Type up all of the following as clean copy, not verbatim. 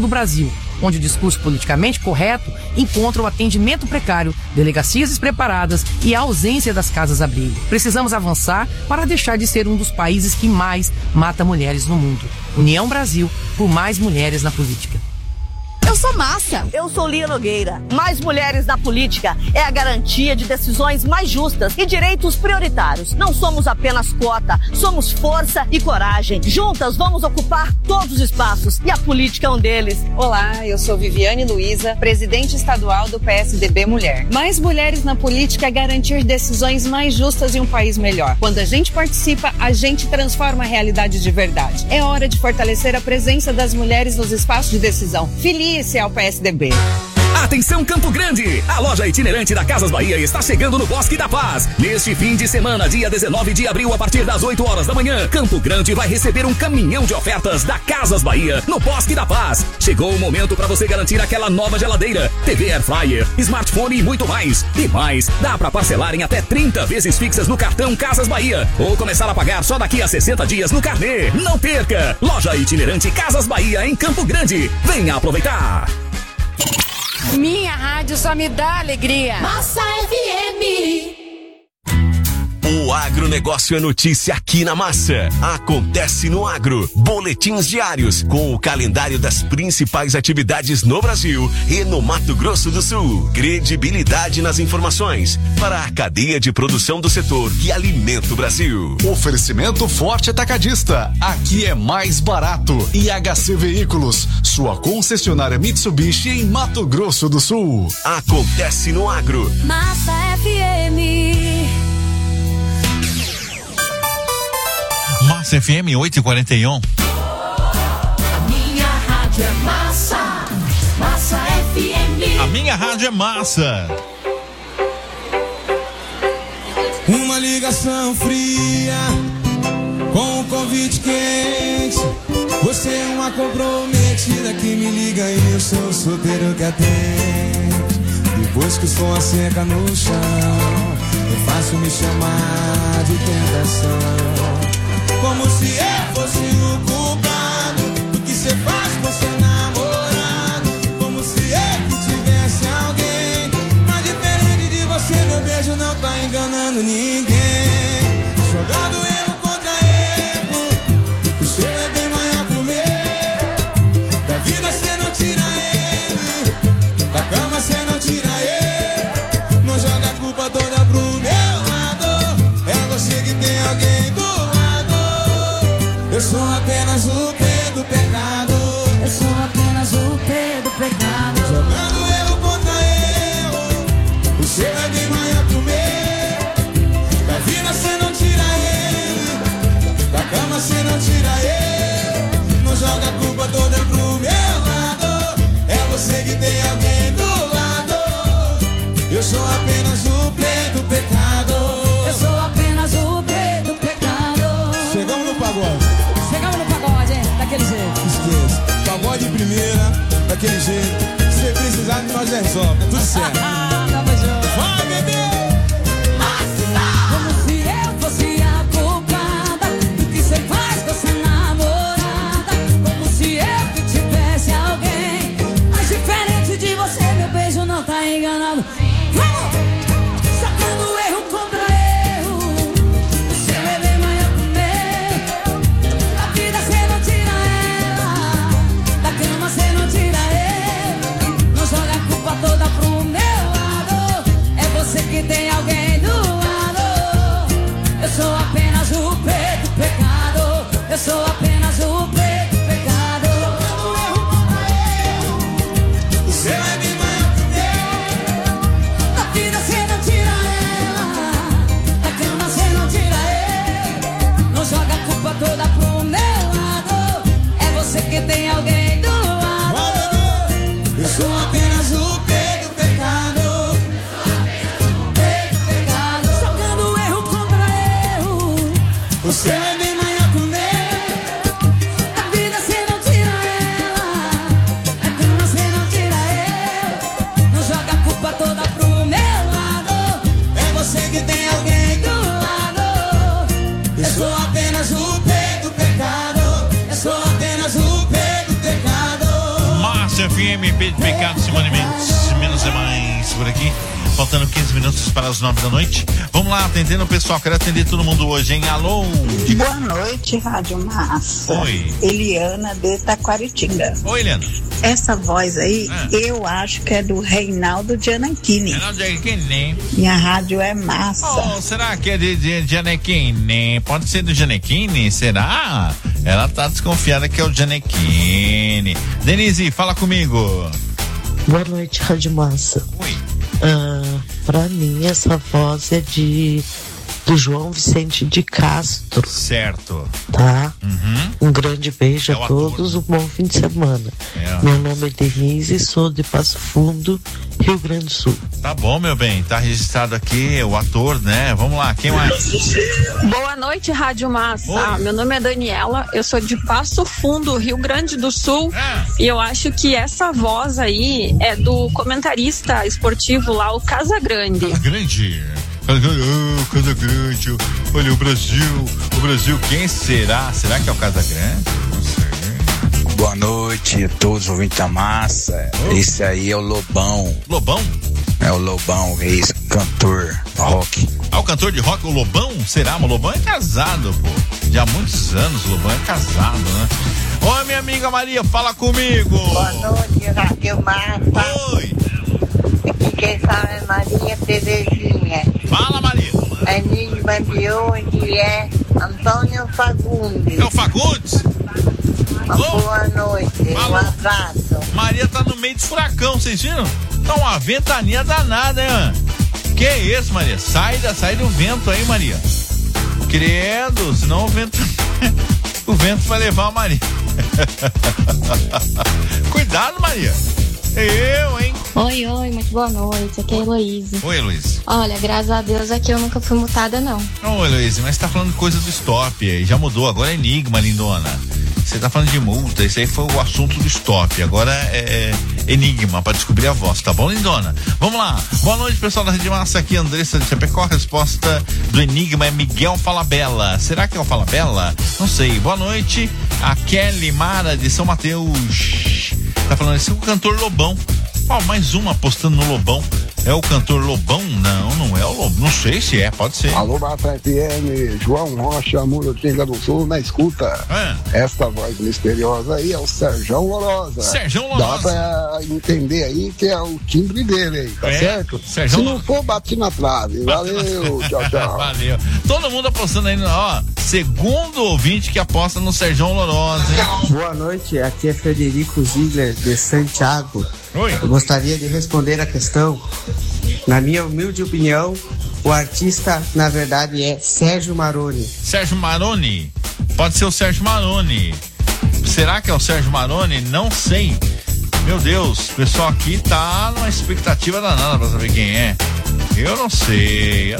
do Brasil, onde o discurso politicamente correto encontra o atendimento precário, delegacias despreparadas e a ausência das casas-abrigo. Precisamos avançar para deixar de ser um dos países que mais mata mulheres no mundo. União Brasil, por mais mulheres na política. Eu sou Massa. Eu sou Lia Nogueira. Mais mulheres na política é a garantia de decisões mais justas e direitos prioritários. Não somos apenas cota, somos força e coragem. Juntas vamos ocupar todos os espaços e a política é um deles. Olá, eu sou Viviane Luiza, presidente estadual do PSDB Mulher. Mais mulheres na política é garantir decisões mais justas e um país melhor. Quando a gente participa, a gente transforma a realidade de verdade. É hora de fortalecer a presença das mulheres nos espaços de decisão. Filie ao PSDB. Atenção Campo Grande! A loja itinerante da Casas Bahia está chegando no Bosque da Paz. Neste fim de semana, dia 19 de abril, a partir das 8 horas da manhã, Campo Grande vai receber um caminhão de ofertas da Casas Bahia no Bosque da Paz. Chegou o momento para você garantir aquela nova geladeira, TV Air Fryer, smartphone e muito mais. E mais, dá para parcelar em até 30 vezes fixas no cartão Casas Bahia ou começar a pagar só daqui a 60 dias no carnê. Não perca! Loja itinerante Casas Bahia em Campo Grande. Venha aproveitar! Minha rádio só me dá alegria. Massa FM. O agronegócio é notícia aqui na Massa. Acontece no Agro. Boletins diários com o calendário das principais atividades no Brasil e no Mato Grosso do Sul. Credibilidade nas informações para a cadeia de produção do setor que alimenta o Brasil. Oferecimento Forte Atacadista. Aqui é mais barato. IHC Veículos, sua concessionária Mitsubishi em Mato Grosso do Sul. Acontece no Agro. Massa FM. Massa FM 8h41. Minha rádio é Massa. Massa FM. A minha rádio é Massa. Uma ligação fria com um convite quente. Você é uma comprometida que me liga e eu sou solteiro que atende. Depois que o som seca no chão, é fácil me chamar de tentação. Como se eu fosse o culpado do que cê faz com seu namorado. Como se eu que tivesse alguém. Mas diferente de você, meu beijo não tá enganando ninguém. Jogando erro contra erro, o seu é bem maior que o meu. Da vida cê não tira ele, da cama cê não tira ele. Não joga a culpa toda pro meu lado. É você que tem alguém do lado. Eu sou apenas o P do pecado. Eu sou apenas o P do pecado. Jogando erro contra erro, o seu é bem maior que o meu. Da vida cê não tira ele, da cama cê não tira ele. Não joga a culpa toda pro meu lado. É você que tem alguém do lado. Eu sou apenas o P do pecado. Eu sou apenas o P do pecado. Chegamos no pagode. Chegamos no pagode, hein? Daquele jeito. Esqueça. Pagode primeira, daquele jeito. Se precisar, nós resolve. Tudo certo. Tamo junto. Vai, bebê! Como se eu fosse a culpada do que cê faz com essa namorada. Como se eu que tivesse alguém. Mas diferente de você, meu beijo não tá enganado. Vamos! Sacando erro contra erro. O seu é bem maior que o meu. Da vida cê não tira ela, da cama cê não tira ele. Não joga a culpa toda pro meu lado. É você que tem Massa FM, Beijo de Pecado, Simone Mendes, menos é mais por aqui. Faltando 15 minutos para as 9 da noite. Vamos lá, atendendo o pessoal. Quero atender todo mundo hoje, hein? Alô? Boa noite, Rádio Massa. Oi. Eliana de Taquaritinga. Oi, Eliana. Essa voz aí, eu acho que é do Reinaldo Gianecchini. Reinaldo Gianecchini. Minha rádio é massa. Oh, será que é de Gianecchini? Pode ser do Gianecchini? Será? Ela tá desconfiada que é o Gianecchini. Denise, fala comigo. Boa noite, Rádio Massa. Oi. Pra mim, essa voz é do João Vicente de Castro. Certo. Tá? Uhum. Um grande beijo a todos, um bom fim de semana. Meu nome é Denise, sou de Passo Fundo, Rio Grande do Sul. Tá bom, meu bem, tá registrado aqui o ator, né? Vamos lá, quem mais? Boa noite, Rádio Massa. Meu nome é Daniela, eu sou de Passo Fundo, Rio Grande do Sul, e eu acho que essa voz aí é do comentarista esportivo lá, o Casagrande. Casagrande? Casagrande, olha o Brasil, quem será? Será que é o Casagrande? Não sei. Boa noite a todos, ouvintes da Massa. Esse aí é o Lobão. Lobão? É o Lobão, é esse cantor rock. Ah, o cantor de rock, o Lobão? Será? O Lobão é casado, pô. Já há muitos anos o Lobão é casado, né? Oi, minha amiga Maria, fala comigo. Boa noite, Rádio Massa. Oi. Aqui quem fala é Maria Terezinha. Fala, Maria. A enigma de hoje é Antônio Fagundes. É o Fagundes? Boa noite, um abraço. Maria tá no meio de furacão, vocês viram? Tá uma ventania danada, hein? Que isso, Maria? Sai do vento aí, Maria. Credo, senão o vento vai levar a Maria. Cuidado, Maria. Eu, hein? Oi, muito boa noite. Aqui é a Heloísa. Oi, Heloísa. Olha, graças a Deus aqui eu nunca fui multada, não. Ô, Heloísa, mas você tá falando coisa do stop aí. Já mudou, agora é enigma, lindona. Você tá falando de multa, esse aí foi o assunto do stop. Agora é enigma, pra descobrir a voz, tá bom, lindona? Vamos lá. Boa noite, pessoal da Rede Massa, aqui Andressa de Chapecó. A resposta do enigma é Miguel Falabella. Será que é o Falabella? Não sei. Boa noite, a Kelly Mara de São Mateus. Tá falando assim, o cantor Lobão. Ó, mais uma apostando no Lobão. É o cantor Lobão? Não é o Lobão. Não sei se é, pode ser. Alô, Massa FM, João Rocha, Murutinga do Sul, na escuta. Esta voz misteriosa aí é o Serjão Lourosa. Serjão Lourosa. Dá pra entender aí que é o timbre dele aí, tá certo? Serjão Se não for, bate na trave. Valeu, tchau. Valeu. Todo mundo apostando aí, ó, segundo ouvinte que aposta no Serjão Lourosa. Boa noite, aqui é Frederico Ziegler, de Santiago. Oi. Eu gostaria de responder a questão. Na minha humilde opinião, o artista, na verdade, é Sérgio Maroni. Sérgio Maroni? Pode ser o Sérgio Maroni. Será que é o Sérgio Maroni? Não sei. Meu Deus, o pessoal aqui tá numa expectativa danada pra saber quem é. Eu não sei.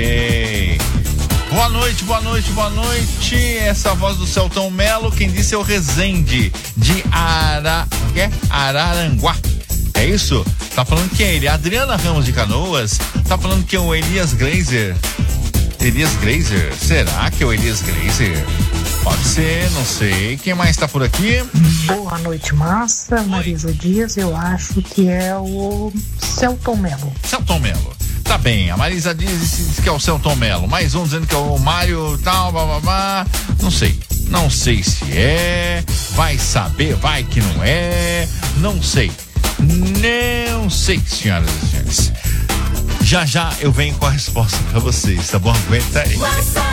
Boa noite. Essa voz do Celton Melo, quem disse é o Rezende, de Araranguá. É isso? Tá falando que é ele. Adriana Ramos de Canoas tá falando que é o Elias Glazer. Elias Glazer? Será que é o Elias Glazer? Pode ser, não sei. Quem mais tá por aqui? Boa noite, Massa. Marisa Dias, eu acho que é o Celton Melo. Celton Melo. Tá bem, a Marisa diz que é o Celton Melo. Mais um dizendo que é o Mário tal, bababá. Não sei se é. Vai saber, vai que não é. Não sei, senhoras e senhores. Já eu venho com a resposta pra vocês, tá bom? Aguenta aí.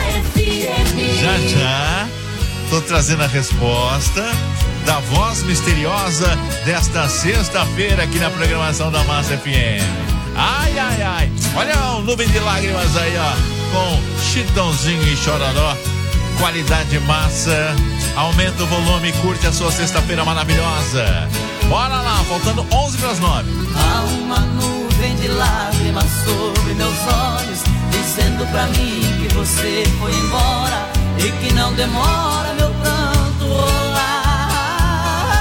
Já tô trazendo a resposta da voz misteriosa desta sexta-feira aqui na programação da Massa FM. Ai. Olha o Nuvem de Lágrimas aí, ó, com Chitãozinho e Chororó. Qualidade massa. Aumenta o volume e curte a sua sexta-feira maravilhosa. Bora lá, faltando 11 para as 9. Há uma nuvem de lágrimas sobre meus olhos, dizendo pra mim que você foi embora e que não demora meu pranto rolar.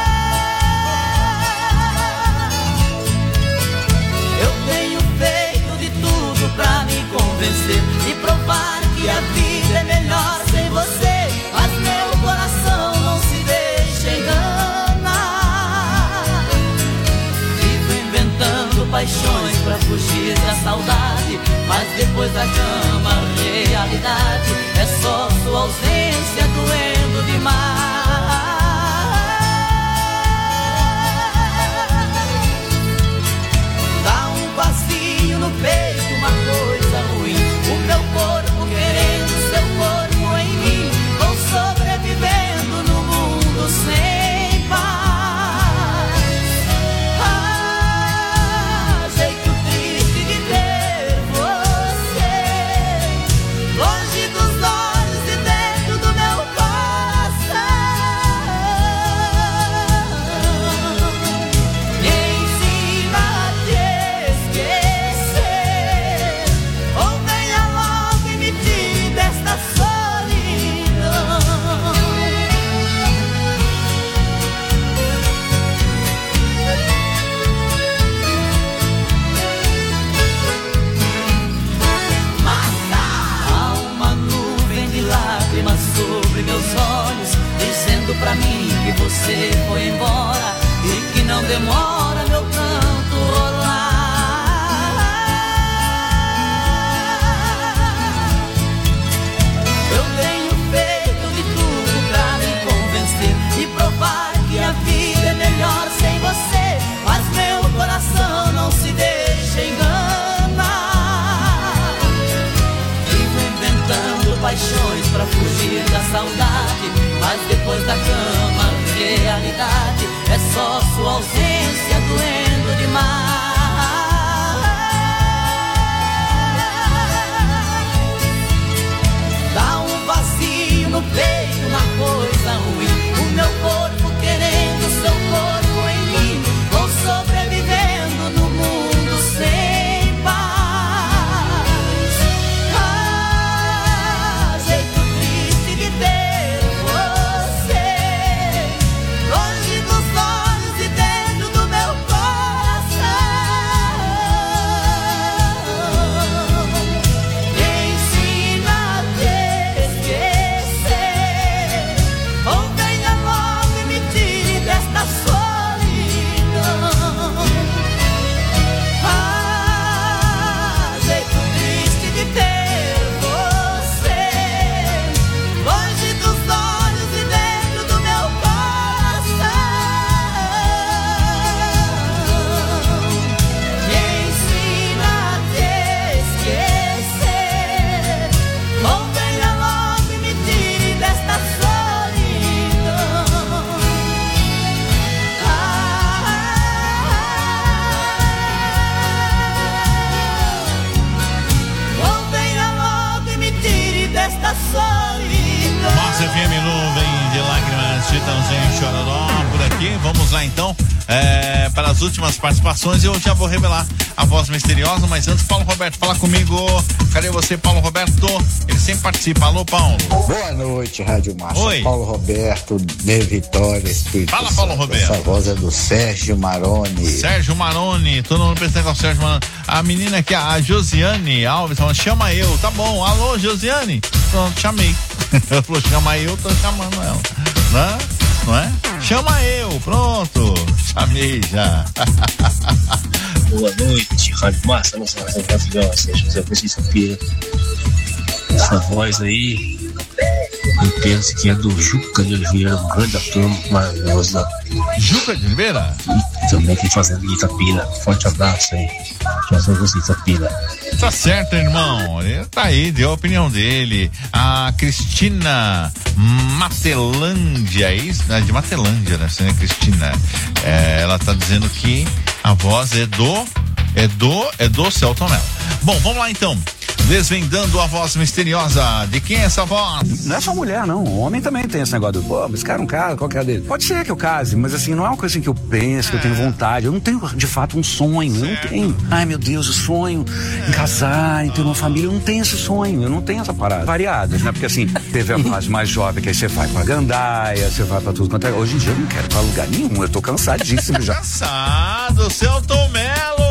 Eu tenho feito de tudo pra me convencer e provar que a vida é melhor sem você, mas meu coração não se deixa enganar. paixões pra fugir da saudade, mas depois da cama a realidade é só sua ausência doendo demais. Dá um vazio no peito, uma coisa ruim, o meu corpo querendo seu corpo em mim, vou sobrevivendo no mundo sem paz. Pra mim que você foi embora e que não demora meu canto rolar. Eu tenho feito de tudo pra me convencer e provar que a vida é melhor sem você, mas meu coração não se deixa enganar. Vivo inventando paixões pra fugir da saudade, mas depois da cama a realidade é só sua ausência doendo demais. Dá um vazio no peito, uma coisa ruim, o meu corpo querendo seu corpo em mim, vou sobrevivendo no mundo sem paz. Jeito triste de ter você longe dos olhos e dentro do meu coração. Me ensina a te esquecer, ou venha logo e me tire desta solidão. Jeito triste de ter você longe dos olhos e dentro do meu coração. Me ensina a te esquecer, ou venha logo e me tire desta solidão. Ou venha logo e me tire desta solidão. Massa FM, nuvem de lágrimas, Chitãozinho Chororó por aqui. Vamos lá então para as últimas participações. Eu já vou revelar a voz misteriosa, mas antes, Paulo Roberto, fala comigo. Cadê você, Paulo Roberto? Ele sempre participa. Alô, Paulo. Boa noite, Rádio Massa. Oi. Paulo Roberto, de Vitória, Espírito Fala, Santo. Paulo Roberto. Essa voz é do Sérgio Maroni. Sérgio Maroni, todo mundo pensando que é o Sérgio Maroni. A menina aqui, a Josiane Alves, falando, chama eu, tá bom. Alô, Josiane? Pronto, chamei. Ela falou, chama eu, tô chamando ela. Não é? Chama eu, pronto. Chamei já. Boa noite, Rádio Massa, nossa nação maravilhosa, José Francisco Pira. Essa voz aí, eu penso que é do Juca de Oliveira, um grande ator maravilhoso. Juca de Oliveira? E também aqui fazendo Itapira. Forte abraço aí, José Francisco Itapira. Tá certo, irmão. Ele tá aí, deu a opinião dele. A Cristina Matelândia, é isso? De Matelândia, né? Cristina. Ela tá dizendo que a voz é do Celton Mello. Bom, vamos lá então. Desvendando a voz misteriosa. De quem é essa voz? Não é só mulher, não. O homem também tem esse negócio do, pô, mas cara não casa, qual que é a dele? Pode ser que eu case, mas assim, não é uma coisa assim que eu penso, que eu tenho vontade. Eu não tenho, de fato, um sonho. Certo. Eu não tenho. Ai, meu Deus, o sonho em casar, em ter uma família. Eu não tenho esse sonho, eu não tenho essa parada. Variadas, né? Porque assim, teve a fase mais jovem, que aí você vai pra gandaia, você vai pra tudo quanto é. Hoje em dia eu não quero pra lugar nenhum, eu tô cansadíssimo já. Cansado, Celton Mello!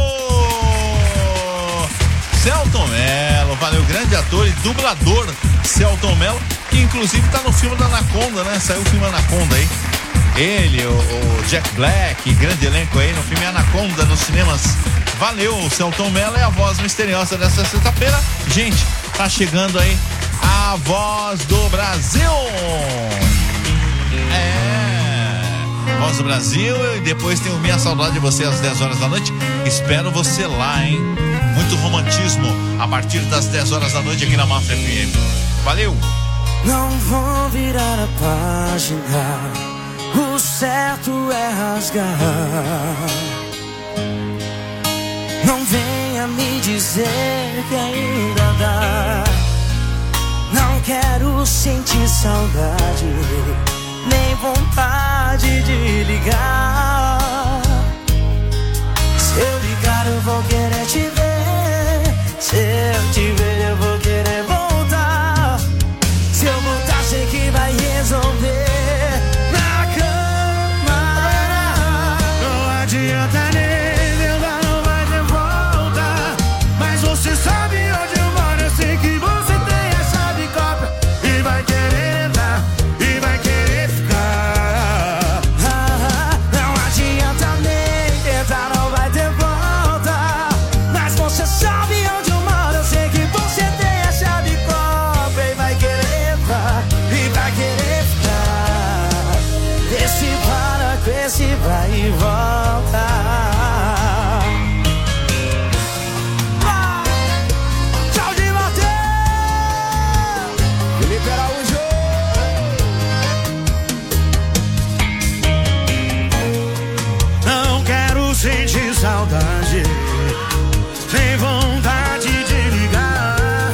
Celton Mello, valeu, grande ator e dublador Celton Mello, que inclusive tá no filme da Anaconda, né? Saiu o filme Anaconda aí. Ele, o Jack Black, grande elenco aí no filme Anaconda nos cinemas. Valeu, o Celton Mello é a voz misteriosa dessa sexta-feira. Gente, tá chegando aí a voz do Brasil. Voz do Brasil, e depois tem o Minha Saudade de Você às 10 horas da noite. Espero você lá, hein? Muito romantismo a partir das 10 horas da noite aqui na Massa FM. Valeu! Não vou virar a página, o certo é rasgar. Não venha me dizer que ainda dá. Não quero sentir saudade, nem vontade de ligar. Se eu ligar eu vou querer te ver, se eu te ver eu vou querer voltar. Se eu voltar sei que vai resolver na cama. Não adianta nem tentar, não vai ter volta. Mas você sabe onde eu moro, eu sei que você tem a chave cópia e vai querer entrar e vai querer ficar. Não adianta nem tentar, não vai ter volta. Mas você sabe onde eu moro, eu sei que você tem a chave cópia e vai querer entrar e vai querer ficar. Esse para com esse vai e volta. Tchau de bater, Felipe Araújo. Não quero sentir saudade, nem vontade de ligar.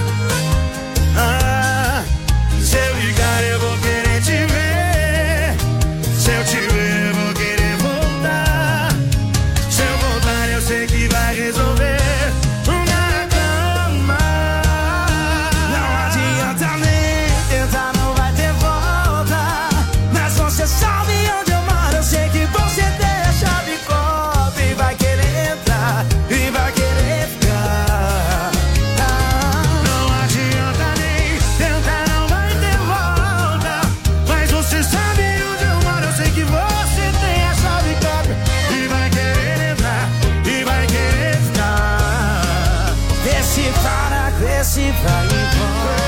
Se eu ligar eu vou querer te ver, se eu te ver eu vou querer voltar. Se eu voltar eu sei que vai resolver na cama. Não adianta nem tentar, não vai ter volta. Mas você sabe onde eu moro, eu sei que você tem a chave cópia e vai querer entrar e vai querer ficar. Não adianta nem tentar, não vai ter volta. Mas você sabe onde eu moro, eu sei que você tem a chave cópia e vai querer entrar e vai querer ficar. Vê se para, vê se vai e volta.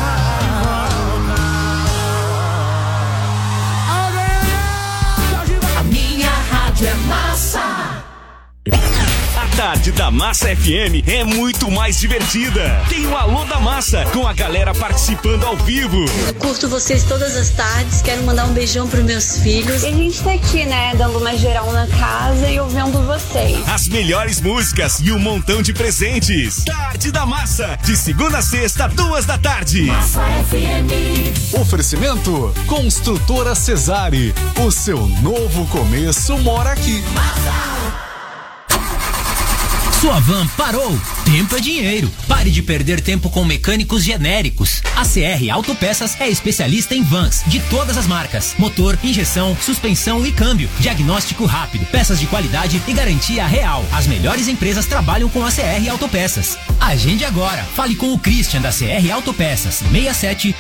A minha rádio é massa. A tarde da Massa FM é muito mais divertida. Tem o Alô da Massa, com a galera participando ao vivo. Curto vocês todas as tardes, quero mandar um beijão pros meus filhos. E a gente tá aqui, né, dando uma geral na casa e ouvindo vocês. As melhores músicas e um montão de presentes. Tarde da Massa, de segunda a sexta, 2 da tarde. Massa FM. Oferecimento Construtora Cesare. O seu novo começo mora aqui. Sua van parou? Tempo é dinheiro. Pare de perder tempo com mecânicos genéricos. A CR Autopeças é especialista em vans de todas as marcas: motor, injeção, suspensão e câmbio. Diagnóstico rápido, peças de qualidade e garantia real. As melhores empresas trabalham com a CR Autopeças. Agende agora. Fale com o Christian da CR Autopeças. 67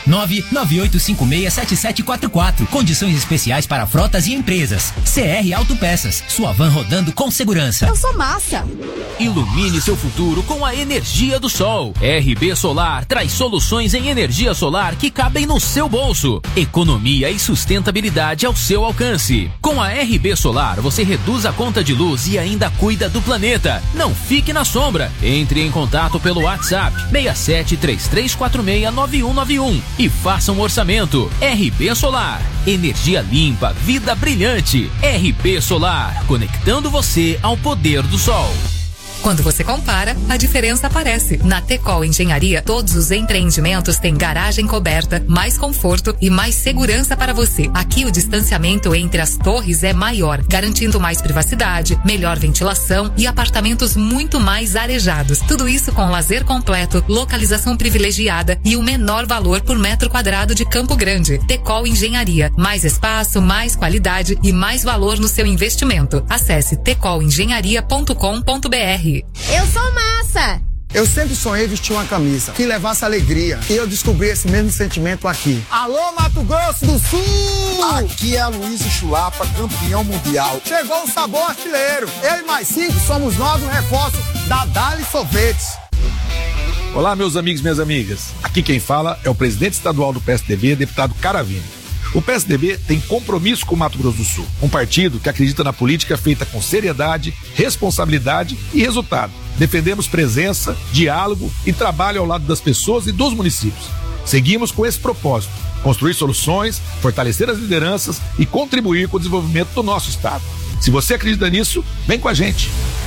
998567744. Condições especiais para frotas e empresas. CR Autopeças. Sua van rodando com segurança. Eu sou massa. Ilumine seu futuro com a energia do sol. RB Solar traz soluções em energia solar que cabem no seu bolso. Economia e sustentabilidade ao seu alcance. Com a RB Solar, você reduz a conta de luz e ainda cuida do planeta. Não fique na sombra. Entre em contato pelo WhatsApp 6733469191 e faça um orçamento. RB Solar. Energia limpa, vida brilhante. RB Solar. Conectando você ao poder do sol. Quando você compara, a diferença aparece. Na Tecol Engenharia, todos os empreendimentos têm garagem coberta, mais conforto e mais segurança para você. Aqui o distanciamento entre as torres é maior, garantindo mais privacidade, melhor ventilação e apartamentos muito mais arejados. Tudo isso com lazer completo, localização privilegiada e o menor valor por metro quadrado de Campo Grande. Tecol Engenharia. Mais espaço, mais qualidade e mais valor no seu investimento. Acesse tecolengenharia.com.br. Eu sou massa. Eu sempre sonhei vestir uma camisa que levasse alegria. E eu descobri esse mesmo sentimento aqui. Alô, Mato Grosso do Sul! Aqui é a Luiz Chulapa, campeão mundial. Chegou o sabor artilheiro. Eu e mais 5 somos novos reforços da Dali Sorvetes. Olá, meus amigos e minhas amigas. Aqui quem fala é o presidente estadual do PSDB, deputado Caravini. O PSDB tem compromisso com o Mato Grosso do Sul, um partido que acredita na política feita com seriedade, responsabilidade e resultado. Defendemos presença, diálogo e trabalho ao lado das pessoas e dos municípios. Seguimos com esse propósito: construir soluções, fortalecer as lideranças e contribuir com o desenvolvimento do nosso estado. Se você acredita nisso, vem com a gente.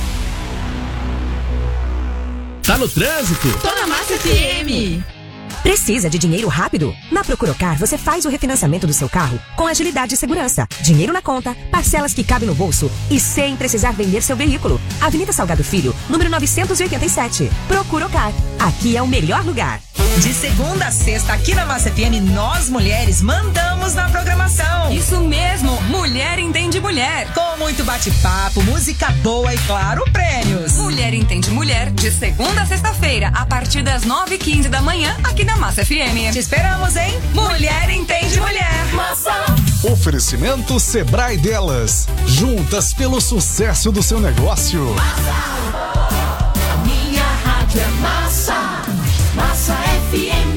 Tá no trânsito? Tô na Massa FM. Precisa de dinheiro rápido? Na Procuracar você faz o refinanciamento do seu carro com agilidade e segurança. Dinheiro na conta, parcelas que cabem no bolso e sem precisar vender seu veículo. Avenida Salgado Filho, número 987. Procuracar. Aqui é o melhor lugar. De segunda a sexta, aqui na Massa FM, nós mulheres mandamos na programação. Isso mesmo, Mulher Entende Mulher. Com muito bate-papo, música boa e, claro, prêmios. Mulher Entende Mulher, de segunda a sexta-feira, a partir das 9h15 da manhã, aqui na Massa FM. Te esperamos, hein? Mulher Entende Mulher. Massa. Oferecimento Sebrae Delas. Juntas pelo sucesso do seu negócio. Massa. A minha rádio é Massa. Massa FM.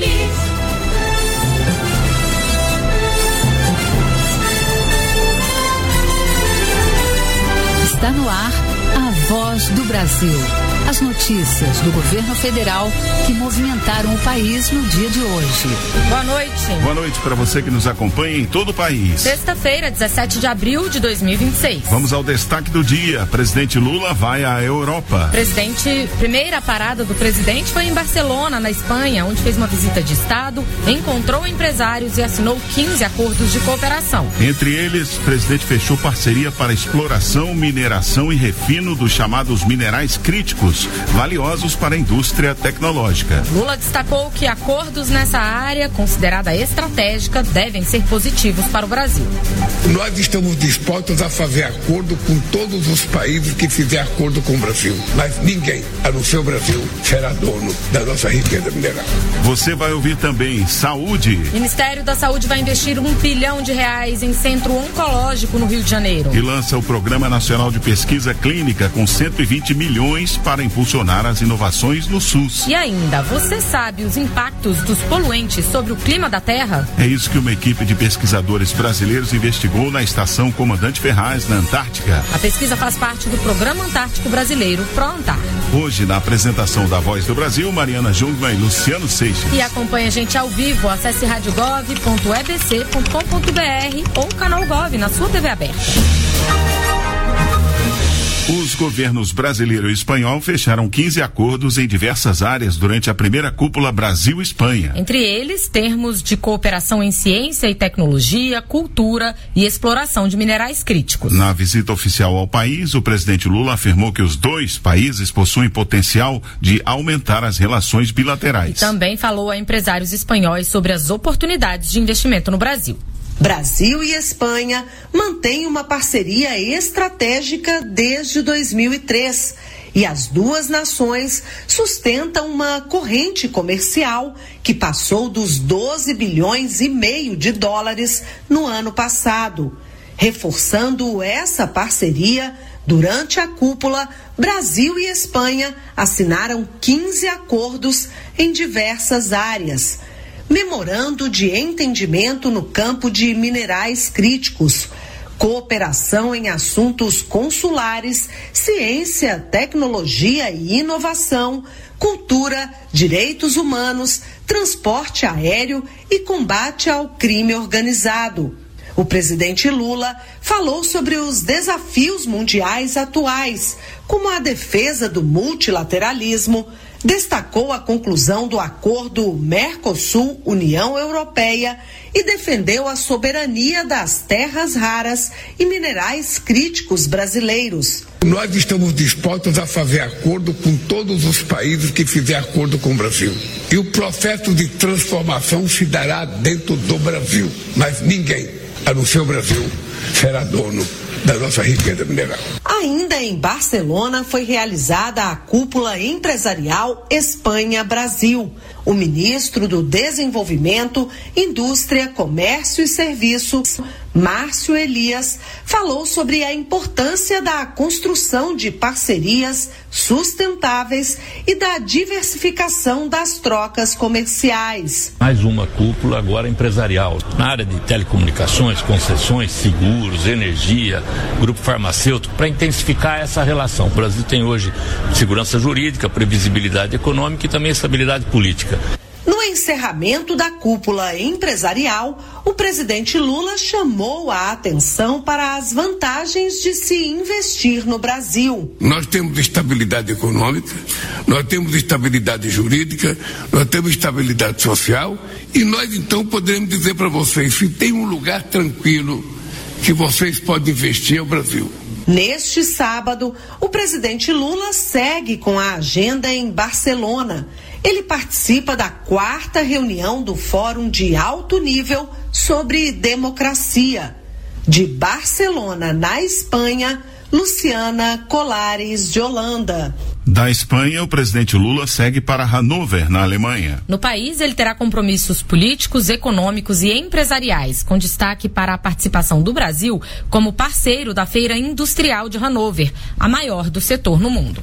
Está no ar a Voz do Brasil. As notícias do governo federal que movimentaram o país no dia de hoje. Boa noite. Boa noite para você que nos acompanha em todo o país. Sexta-feira, 17 de abril de 2026. Vamos ao destaque do dia. Presidente Lula vai à Europa. Primeira parada do presidente foi em Barcelona, na Espanha, onde fez uma visita de Estado, encontrou empresários e assinou 15 acordos de cooperação. Entre eles, o presidente fechou parceria para exploração, mineração e refino dos chamados minerais críticos, valiosos para a indústria tecnológica. Lula destacou que acordos nessa área, considerada estratégica, devem ser positivos para o Brasil. Nós estamos dispostos a fazer acordo com todos os países que fizer acordo com o Brasil, mas ninguém, a não ser o Brasil, será dono da nossa riqueza mineral. Você vai ouvir também saúde. O Ministério da Saúde vai investir R$1 bilhão em centro oncológico no Rio de Janeiro. E lança o Programa Nacional de Pesquisa Clínica com 120 milhões para impulsionar as inovações no SUS. E ainda, você sabe os impactos dos poluentes sobre o clima da Terra? É isso que uma equipe de pesquisadores brasileiros investigou na estação Comandante Ferraz, na Antártica. A pesquisa faz parte do Programa Antártico Brasileiro, ProAntar. Hoje, na apresentação da Voz do Brasil, Mariana Jungmann e Luciano Seixas. E acompanha a gente ao vivo, acesse radiogov.ebc.com.br ou canal Gov na sua TV aberta. Os governos brasileiro e espanhol fecharam 15 acordos em diversas áreas durante a primeira cúpula Brasil-Espanha. Entre eles, termos de cooperação em ciência e tecnologia, cultura e exploração de minerais críticos. Na visita oficial ao país, o presidente Lula afirmou que os dois países possuem potencial de aumentar as relações bilaterais. E também falou a empresários espanhóis sobre as oportunidades de investimento no Brasil. Brasil e Espanha mantêm uma parceria estratégica desde 2003 e as duas nações sustentam uma corrente comercial que passou dos 12 bilhões e meio de dólares no ano passado. Reforçando essa parceria, durante a cúpula, Brasil e Espanha assinaram 15 acordos em diversas áreas. Memorando de entendimento no campo de minerais críticos, cooperação em assuntos consulares, ciência, tecnologia e inovação, cultura, direitos humanos, transporte aéreo e combate ao crime organizado. O presidente Lula falou sobre os desafios mundiais atuais, como a defesa do multilateralismo, destacou a conclusão do acordo Mercosul-União Europeia e defendeu a soberania das terras raras e minerais críticos brasileiros. Nós estamos dispostos a fazer acordo com todos os países que fizer acordo com o Brasil. E o processo de transformação se dará dentro do Brasil, mas ninguém, a não ser o Brasil, será dono da nossa riqueza mineral. A Ainda em Barcelona foi realizada a cúpula empresarial Espanha-Brasil. O ministro do Desenvolvimento, Indústria, Comércio e Serviços, Márcio Elias, falou sobre a importância da construção de parcerias sustentáveis e da diversificação das trocas comerciais. Mais uma cúpula agora empresarial na área de telecomunicações, concessões, seguros, energia, grupo farmacêutico, para intensificar essa relação. O Brasil tem hoje segurança jurídica, previsibilidade econômica e também estabilidade política. No encerramento da cúpula empresarial, o presidente Lula chamou a atenção para as vantagens de se investir no Brasil. Nós temos estabilidade econômica, nós temos estabilidade jurídica, nós temos estabilidade social e nós então poderemos dizer para vocês, se tem um lugar tranquilo que vocês podem investir é o Brasil. Neste sábado, o presidente Lula segue com a agenda em Barcelona. Ele participa da 4ª reunião do Fórum de Alto Nível sobre Democracia. De Barcelona, na Espanha, Luciana Colares de Holanda. Da Espanha, o presidente Lula segue para Hannover, na Alemanha. No país, ele terá compromissos políticos, econômicos e empresariais, com destaque para a participação do Brasil como parceiro da Feira Industrial de Hannover, a maior do setor no mundo.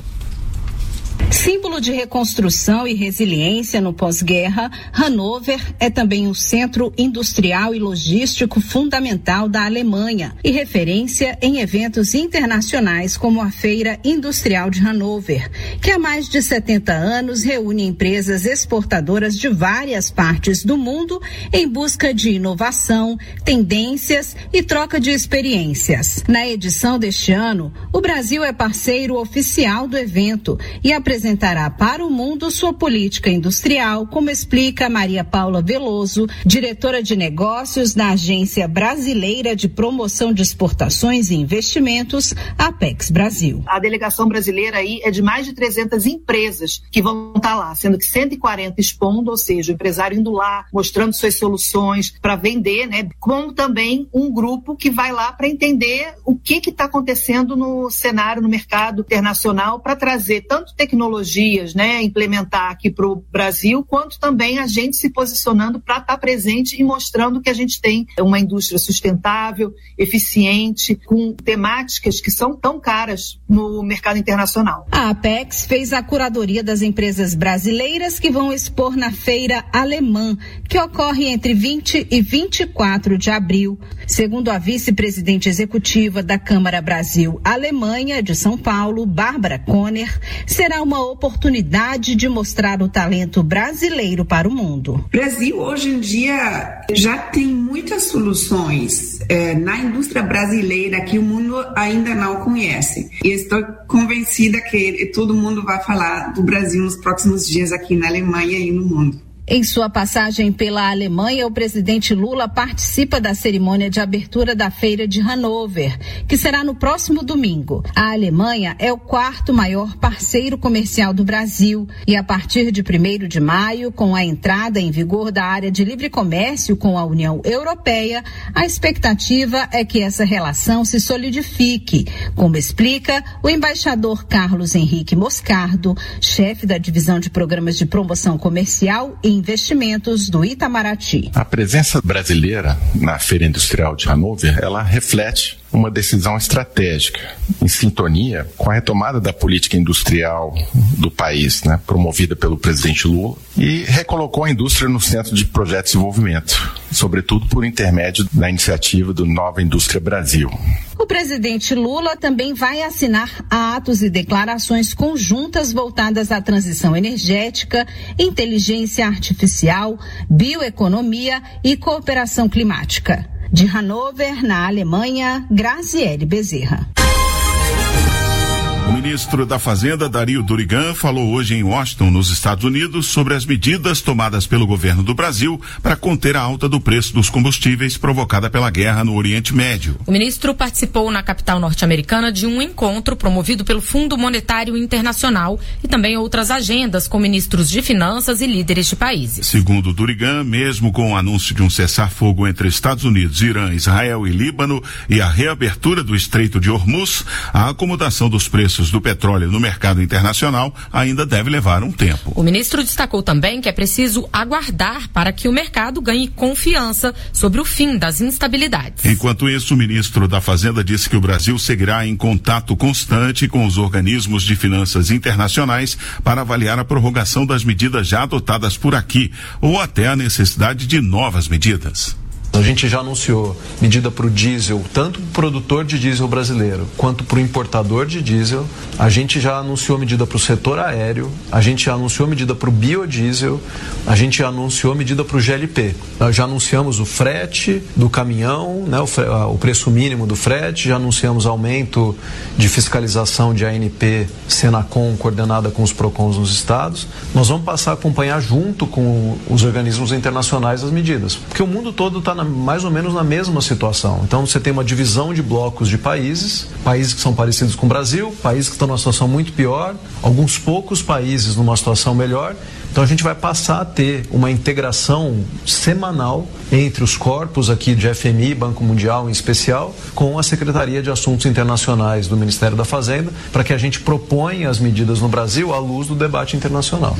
Símbolo de reconstrução e resiliência no pós-guerra, Hannover é também um centro industrial e logístico fundamental da Alemanha e referência em eventos internacionais como a Feira Industrial de Hannover, que há mais de 70 anos reúne empresas exportadoras de várias partes do mundo em busca de inovação, tendências e troca de experiências. Na edição deste ano, o Brasil é parceiro oficial do evento e apresentará para o mundo sua política industrial, como explica Maria Paula Veloso, diretora de negócios da Agência Brasileira de Promoção de Exportações e Investimentos, Apex Brasil. A delegação brasileira aí é de mais de 300 empresas que vão estar lá, sendo que 140 expondo, ou seja, o empresário indo lá, mostrando suas soluções para vender, né? Como também um grupo que vai lá para entender o que está acontecendo no cenário, no mercado internacional, para trazer tanto tecnologias, né, implementar aqui para o Brasil, quanto também a gente se posicionando para estar presente e mostrando que a gente tem uma indústria sustentável, eficiente, com temáticas que são tão caras no mercado internacional. A Apex fez a curadoria das empresas brasileiras que vão expor na Feira Alemã, que ocorre entre 20 e 24 de abril. Segundo a vice-presidente executiva da Câmara Brasil-Alemanha de São Paulo, Bárbara Conner, será uma oportunidade de mostrar o talento brasileiro para o mundo. O Brasil, hoje em dia, já tem muitas soluções na indústria brasileira que o mundo ainda não conhece. E estou convencida que todo mundo vai falar do Brasil nos próximos dias aqui na Alemanha e no mundo. Em sua passagem pela Alemanha, o presidente Lula participa da cerimônia de abertura da Feira de Hannover, que será no próximo domingo. A Alemanha é o 4º maior parceiro comercial do Brasil e a partir de 1º de maio, com a entrada em vigor da área de livre comércio com a União Europeia, a expectativa é que essa relação se solidifique, como explica o embaixador Carlos Henrique Moscardo, chefe da divisão de programas de promoção comercial e investimentos do Itamaraty. A presença brasileira na Feira Industrial de Hannover, ela reflete uma decisão estratégica em sintonia com a retomada da política industrial do país, né, promovida pelo presidente Lula, e recolocou a indústria no centro de projetos de desenvolvimento, sobretudo por intermédio da iniciativa do Nova Indústria Brasil. O presidente Lula também vai assinar atos e declarações conjuntas voltadas à transição energética, inteligência artificial, bioeconomia e cooperação climática. De Hannover, na Alemanha, Graziele Bezerra. O ministro da Fazenda, Dario Durigan, falou hoje em Washington, nos Estados Unidos, sobre as medidas tomadas pelo governo do Brasil para conter a alta do preço dos combustíveis provocada pela guerra no Oriente Médio. O ministro participou na capital norte-americana de um encontro promovido pelo Fundo Monetário Internacional e também outras agendas com ministros de finanças e líderes de países. Segundo Durigan, mesmo com o anúncio de um cessar-fogo entre Estados Unidos, Irã, Israel e Líbano e a reabertura do Estreito de Hormuz, a acomodação dos preços do petróleo no mercado internacional ainda deve levar um tempo. O ministro destacou também que é preciso aguardar para que o mercado ganhe confiança sobre o fim das instabilidades. Enquanto isso, o ministro da Fazenda disse que o Brasil seguirá em contato constante com os organismos de finanças internacionais para avaliar a prorrogação das medidas já adotadas por aqui ou até a necessidade de novas medidas. A gente já anunciou medida para o diesel, tanto para o produtor de diesel brasileiro quanto para o importador de diesel. A gente já anunciou medida para o setor aéreo, a gente já anunciou medida para o biodiesel, a gente já anunciou medida para o GLP. Nós já anunciamos o frete do caminhão, né, o preço mínimo do frete, já anunciamos aumento de fiscalização de ANP, Senacom, coordenada com os PROCONs nos estados. Nós vamos passar a acompanhar junto com os organismos internacionais as medidas, porque o mundo todo está mais ou menos na mesma situação. Então você tem uma divisão de blocos de países que são parecidos com o Brasil, países que estão numa situação muito pior, alguns poucos países numa situação melhor. Então a gente vai passar a ter uma integração semanal entre os corpos aqui de FMI, Banco Mundial em especial, com a Secretaria de Assuntos Internacionais do Ministério da Fazenda, para que a gente proponha as medidas no Brasil à luz do debate internacional.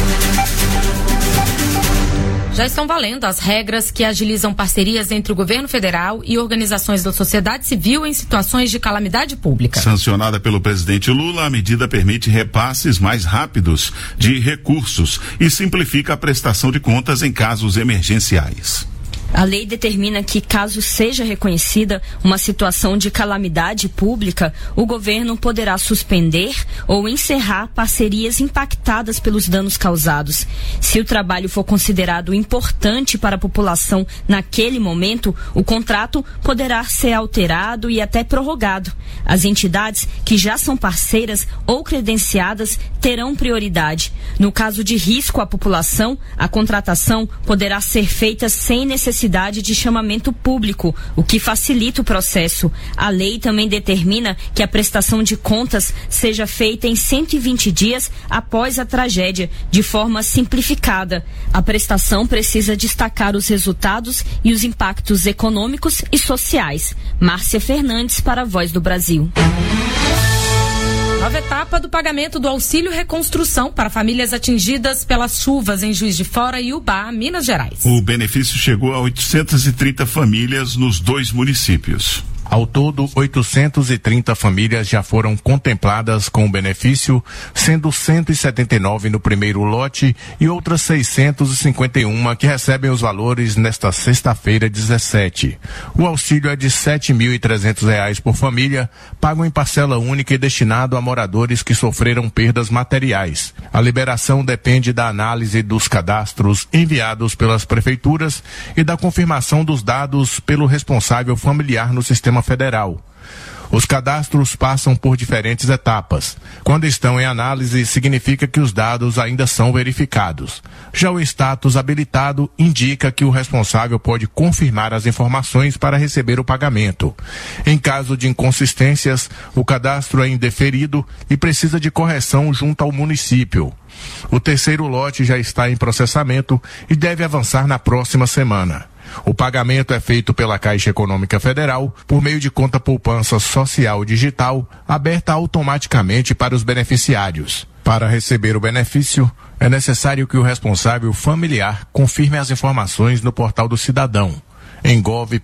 Já estão valendo as regras que agilizam parcerias entre o governo federal e organizações da sociedade civil em situações de calamidade pública. Sancionada pelo presidente Lula, a medida permite repasses mais rápidos de recursos e simplifica a prestação de contas em casos emergenciais. A lei determina que, caso seja reconhecida uma situação de calamidade pública, o governo poderá suspender ou encerrar parcerias impactadas pelos danos causados. Se o trabalho for considerado importante para a população naquele momento, o contrato poderá ser alterado e até prorrogado. As entidades que já são parceiras ou credenciadas terão prioridade. No caso de risco à população, a contratação poderá ser feita sem necessidade de chamamento público, o que facilita o processo. A lei também determina que a prestação de contas seja feita em 120 dias após a tragédia, de forma simplificada. A prestação precisa destacar os resultados e os impactos econômicos e sociais. Márcia Fernandes para a Voz do Brasil. Nova etapa do pagamento do auxílio reconstrução para famílias atingidas pelas chuvas em Juiz de Fora e Ubá, Minas Gerais. O benefício chegou a 830 famílias nos 2 municípios. Ao todo, 830 famílias já foram contempladas com o benefício, sendo 179 no primeiro lote e outras 651 que recebem os valores nesta sexta-feira 17. O auxílio é de R$ 7.300 por família, pago em parcela única e destinado a moradores que sofreram perdas materiais. A liberação depende da análise dos cadastros enviados pelas prefeituras e da confirmação dos dados pelo responsável familiar no sistema federal. Os cadastros passam por diferentes etapas. Quando estão em análise, significa que os dados ainda são verificados. Já o status habilitado indica que o responsável pode confirmar as informações para receber o pagamento. Em caso de inconsistências, o cadastro é indeferido e precisa de correção junto ao município. O terceiro lote já está em processamento e deve avançar na próxima semana. O pagamento é feito pela Caixa Econômica Federal por meio de conta poupança social digital, aberta automaticamente para os beneficiários. Para receber o benefício, é necessário que o responsável familiar confirme as informações no portal do cidadão, em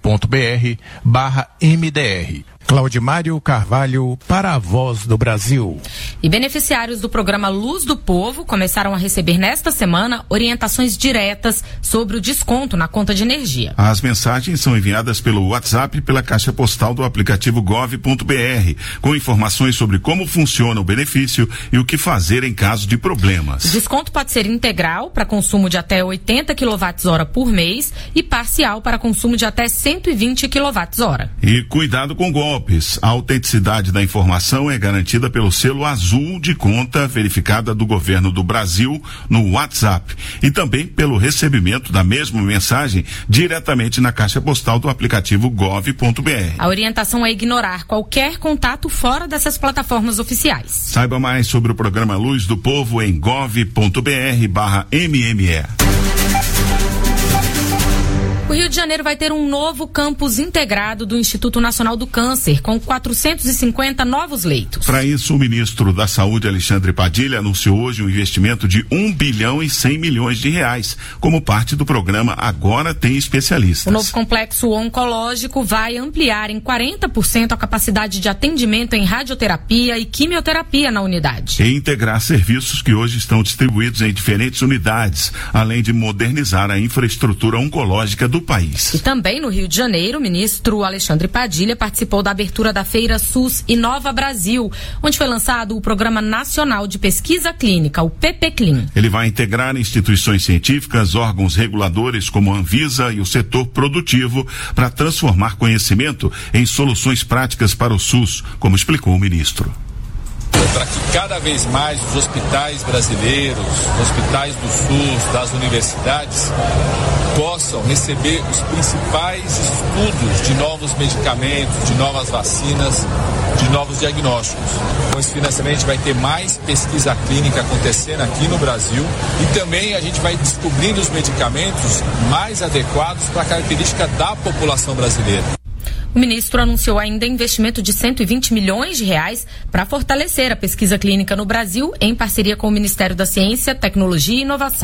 gov.br/MDR. Claudimário Carvalho para a Voz do Brasil. E beneficiários do programa Luz do Povo começaram a receber nesta semana orientações diretas sobre o desconto na conta de energia. As mensagens são enviadas pelo WhatsApp e pela caixa postal do aplicativo gov.br, com informações sobre como funciona o benefício e o que fazer em caso de problemas. O desconto pode ser integral para consumo de até 80 kWh por mês e parcial para consumo de até 120 kWh. E cuidado com golpes. golpes. A autenticidade da informação é garantida pelo selo azul de conta verificada do governo do Brasil no WhatsApp e também pelo recebimento da mesma mensagem diretamente na caixa postal do aplicativo gov.br. A orientação é ignorar qualquer contato fora dessas plataformas oficiais. Saiba mais sobre o programa Luz do Povo em gov.br/MME. O Rio de Janeiro vai ter um novo campus integrado do Instituto Nacional do Câncer, com 450 novos leitos. Para isso, o ministro da Saúde, Alexandre Padilha, anunciou hoje um investimento de R$1 bilhão e 100 milhões, como parte do programa Agora Tem Especialistas. O novo complexo oncológico vai ampliar em 40% a capacidade de atendimento em radioterapia e quimioterapia na unidade. E integrar serviços que hoje estão distribuídos em diferentes unidades, além de modernizar a infraestrutura oncológica do país. E também no Rio de Janeiro, o ministro Alexandre Padilha participou da abertura da Feira SUS Inova Brasil, onde foi lançado o Programa Nacional de Pesquisa Clínica, o PPCLIN. Ele vai integrar instituições científicas, órgãos reguladores como a Anvisa e o setor produtivo para transformar conhecimento em soluções práticas para o SUS, como explicou o ministro. Para que cada vez mais os hospitais brasileiros, os hospitais do SUS, das universidades, possam receber os principais estudos de novos medicamentos, de novas vacinas, de novos diagnósticos. Com esse financiamento a gente vai ter mais pesquisa clínica acontecendo aqui no Brasil e também a gente vai descobrindo os medicamentos mais adequados para a característica da população brasileira. O ministro anunciou ainda investimento de R$120 milhões para fortalecer a pesquisa clínica no Brasil, em parceria com o Ministério da Ciência, Tecnologia e Inovação.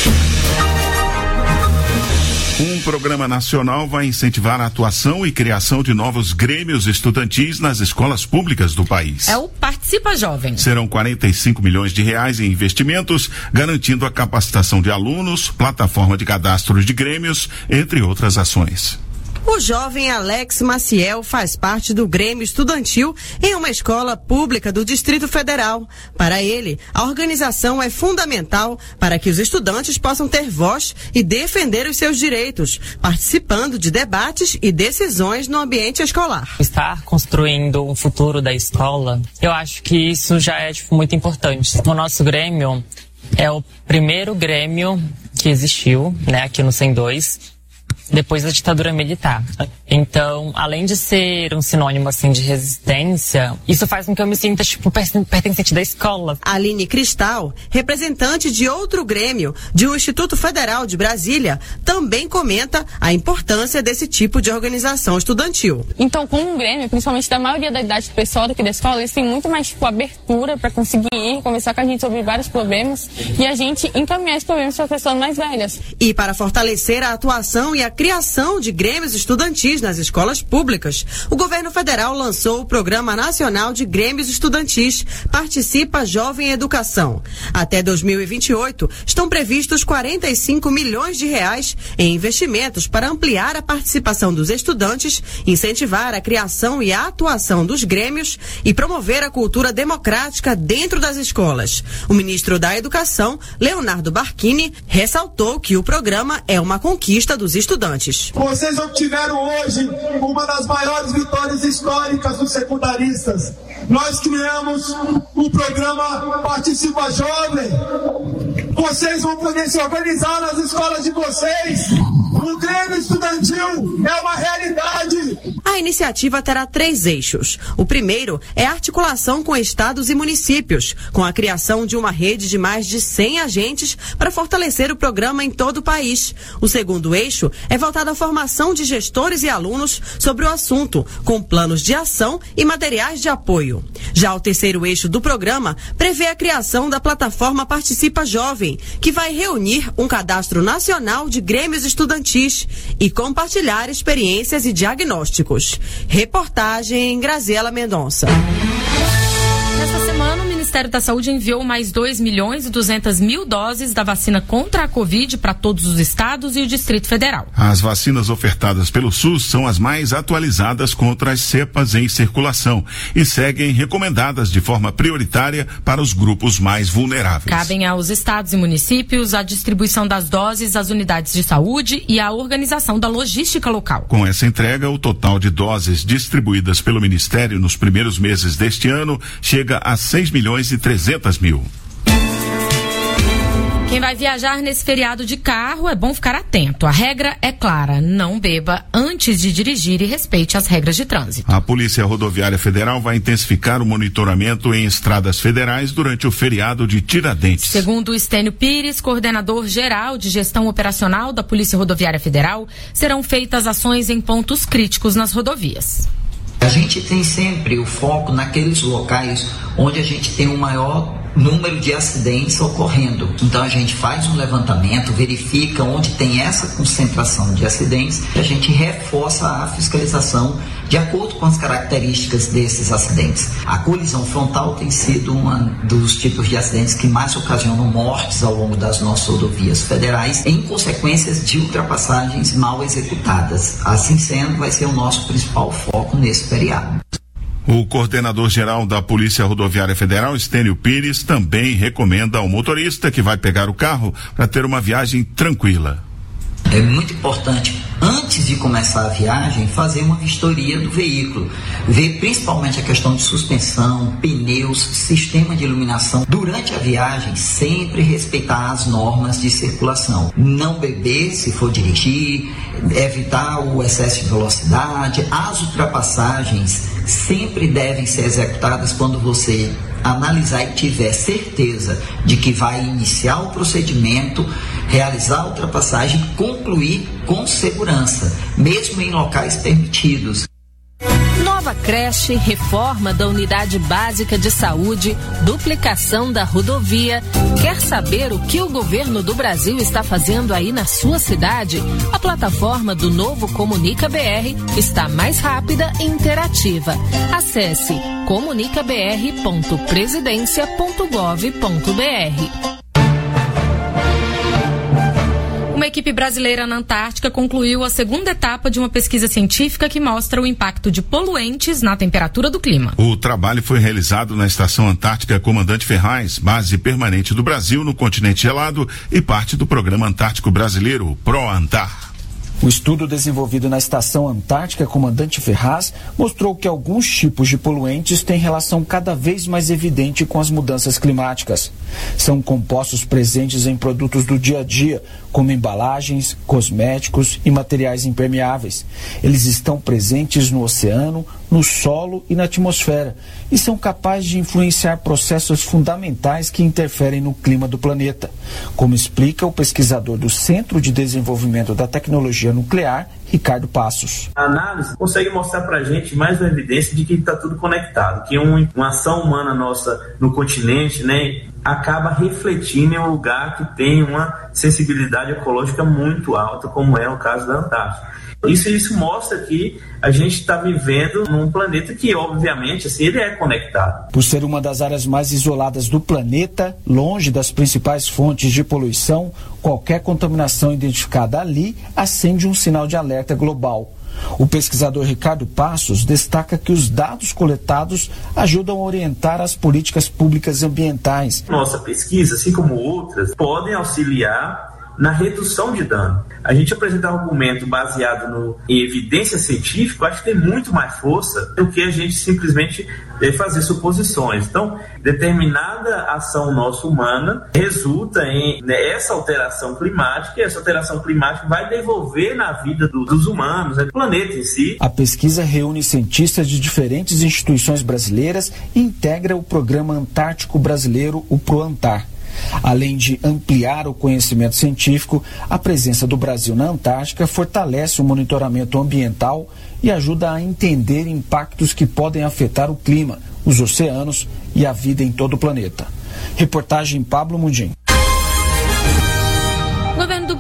Um programa nacional vai incentivar a atuação e criação de novos grêmios estudantis nas escolas públicas do país. É o Participa Jovem. Serão R$45 milhões em investimentos, garantindo a capacitação de alunos, plataforma de cadastro de grêmios, entre outras ações. O jovem Alex Maciel faz parte do Grêmio Estudantil em uma escola pública do Distrito Federal. Para ele, a organização é fundamental para que os estudantes possam ter voz e defender os seus direitos, participando de debates e decisões no ambiente escolar. Estar construindo um futuro da escola, eu acho que isso já é muito importante. O nosso Grêmio é o primeiro Grêmio que existiu, aqui no 102, depois da ditadura militar. Então, além de ser um sinônimo, de resistência, isso faz com que eu me sinta, pertencente da escola. Aline Cristal, representante de outro grêmio, de um Instituto Federal de Brasília, também comenta a importância desse tipo de organização estudantil. Então, como um grêmio, principalmente da maioria da idade do pessoal daqui da escola, eles têm muito mais, abertura para conseguir ir, conversar com a gente sobre vários problemas e a gente encaminhar esses problemas para pessoas mais velhas. E para fortalecer a atuação e a criação de grêmios estudantis nas escolas públicas, o governo federal lançou o Programa Nacional de Grêmios Estudantis Participa Jovem Educação. Até 2028, estão previstos R$45 milhões em investimentos para ampliar a participação dos estudantes, incentivar a criação e a atuação dos grêmios e promover a cultura democrática dentro das escolas. O ministro da Educação, Leonardo Barquini, ressaltou que o programa é uma conquista dos estudantes. Vocês obtiveram hoje uma das maiores vitórias históricas dos secundaristas. Nós criamos o programa Participa Jovem. Vocês vão poder se organizar nas escolas de vocês. O Grêmio Estudantil é uma realidade. A iniciativa terá 3 eixos. O primeiro é a articulação com estados e municípios, com a criação de uma rede de mais de 100 agentes para fortalecer o programa em todo o país. O segundo eixo é voltado à formação de gestores e alunos sobre o assunto, com planos de ação e materiais de apoio. Já o terceiro eixo do programa prevê a criação da plataforma Participa Jovem, que vai reunir um cadastro nacional de grêmios estudantis e compartilhar experiências e diagnósticos. Reportagem Graziela Mendonça. Nesta semana, o Ministério Ministério da Saúde enviou mais 2.200.000 doses da vacina contra a Covid para todos os estados e o Distrito Federal. As vacinas ofertadas pelo SUS são as mais atualizadas contra as cepas em circulação e seguem recomendadas de forma prioritária para os grupos mais vulneráveis. Cabem aos estados e municípios a distribuição das doses às unidades de saúde e a organização da logística local. Com essa entrega, o total de doses distribuídas pelo Ministério nos primeiros meses deste ano chega a 6.300.000. Quem vai viajar nesse feriado de carro é bom ficar atento. A regra é clara: não beba antes de dirigir e respeite as regras de trânsito. A Polícia Rodoviária Federal vai intensificar o monitoramento em estradas federais durante o feriado de Tiradentes. Segundo Estênio Pires, coordenador geral de gestão operacional da Polícia Rodoviária Federal, serão feitas ações em pontos críticos nas rodovias. A gente tem sempre o foco naqueles locais onde a gente tem o maior número de acidentes ocorrendo. Então a gente faz um levantamento, verifica onde tem essa concentração de acidentes e a gente reforça a fiscalização de acordo com as características desses acidentes. A colisão frontal tem sido um dos tipos de acidentes que mais ocasionam mortes ao longo das nossas rodovias federais em consequências de ultrapassagens mal executadas. Assim sendo, vai ser o nosso principal foco nesse feriado. O coordenador-geral da Polícia Rodoviária Federal, Estênio Pires, também recomenda ao motorista que vai pegar o carro para ter uma viagem tranquila. É muito importante, antes de começar a viagem, fazer uma vistoria do veículo. Ver principalmente a questão de suspensão, pneus, sistema de iluminação. Durante a viagem, sempre respeitar as normas de circulação. Não beber se for dirigir, evitar o excesso de velocidade. As ultrapassagens sempre devem ser executadas quando você analisar e tiver certeza de que vai iniciar o procedimento, realizar a ultrapassagem e concluir com segurança, mesmo em locais permitidos. Nova creche, reforma da unidade básica de saúde, duplicação da rodovia. Quer saber o que o governo do Brasil está fazendo aí na sua cidade? A plataforma do Novo Comunica BR está mais rápida e interativa. Acesse comunicabr.presidencia.gov.br. Uma equipe brasileira na Antártica concluiu a segunda etapa de uma pesquisa científica que mostra o impacto de poluentes na temperatura do clima. O trabalho foi realizado na Estação Antártica Comandante Ferraz, base permanente do Brasil no continente gelado e parte do Programa Antártico Brasileiro, ProAntar. O estudo desenvolvido na Estação Antártica Comandante Ferraz mostrou que alguns tipos de poluentes têm relação cada vez mais evidente com as mudanças climáticas. São compostos presentes em produtos do dia a dia, como embalagens, cosméticos e materiais impermeáveis. Eles estão presentes no oceano, no solo e na atmosfera e são capazes de influenciar processos fundamentais que interferem no clima do planeta, como explica o pesquisador do Centro de Desenvolvimento da Tecnologia Nuclear, Ricardo Passos. A análise consegue mostrar para a gente mais uma evidência de que está tudo conectado, que uma ação humana nossa no continente, né, acaba refletindo em um lugar que tem uma sensibilidade ecológica muito alta, como é o caso da Antártica. Isso mostra que a gente está vivendo num planeta que, obviamente, assim, ele é conectado. Por ser uma das áreas mais isoladas do planeta, longe das principais fontes de poluição, qualquer contaminação identificada ali acende um sinal de alerta global. O pesquisador Ricardo Passos destaca que os dados coletados ajudam a orientar as políticas públicas ambientais. Nossa pesquisa, assim como outras, podem auxiliar na redução de dano. A gente apresentar um argumento baseado em evidência científica, acho que tem muito mais força do que a gente simplesmente fazer suposições. Então, determinada ação nossa humana resulta em essa alteração climática, e essa alteração climática vai devolver na vida dos humanos, do planeta em si. A pesquisa reúne cientistas de diferentes instituições brasileiras e integra o Programa Antártico Brasileiro, o ProAntar. Além de ampliar o conhecimento científico, a presença do Brasil na Antártica fortalece o monitoramento ambiental e ajuda a entender impactos que podem afetar o clima, os oceanos e a vida em todo o planeta. Reportagem Pablo Mundim. O governo do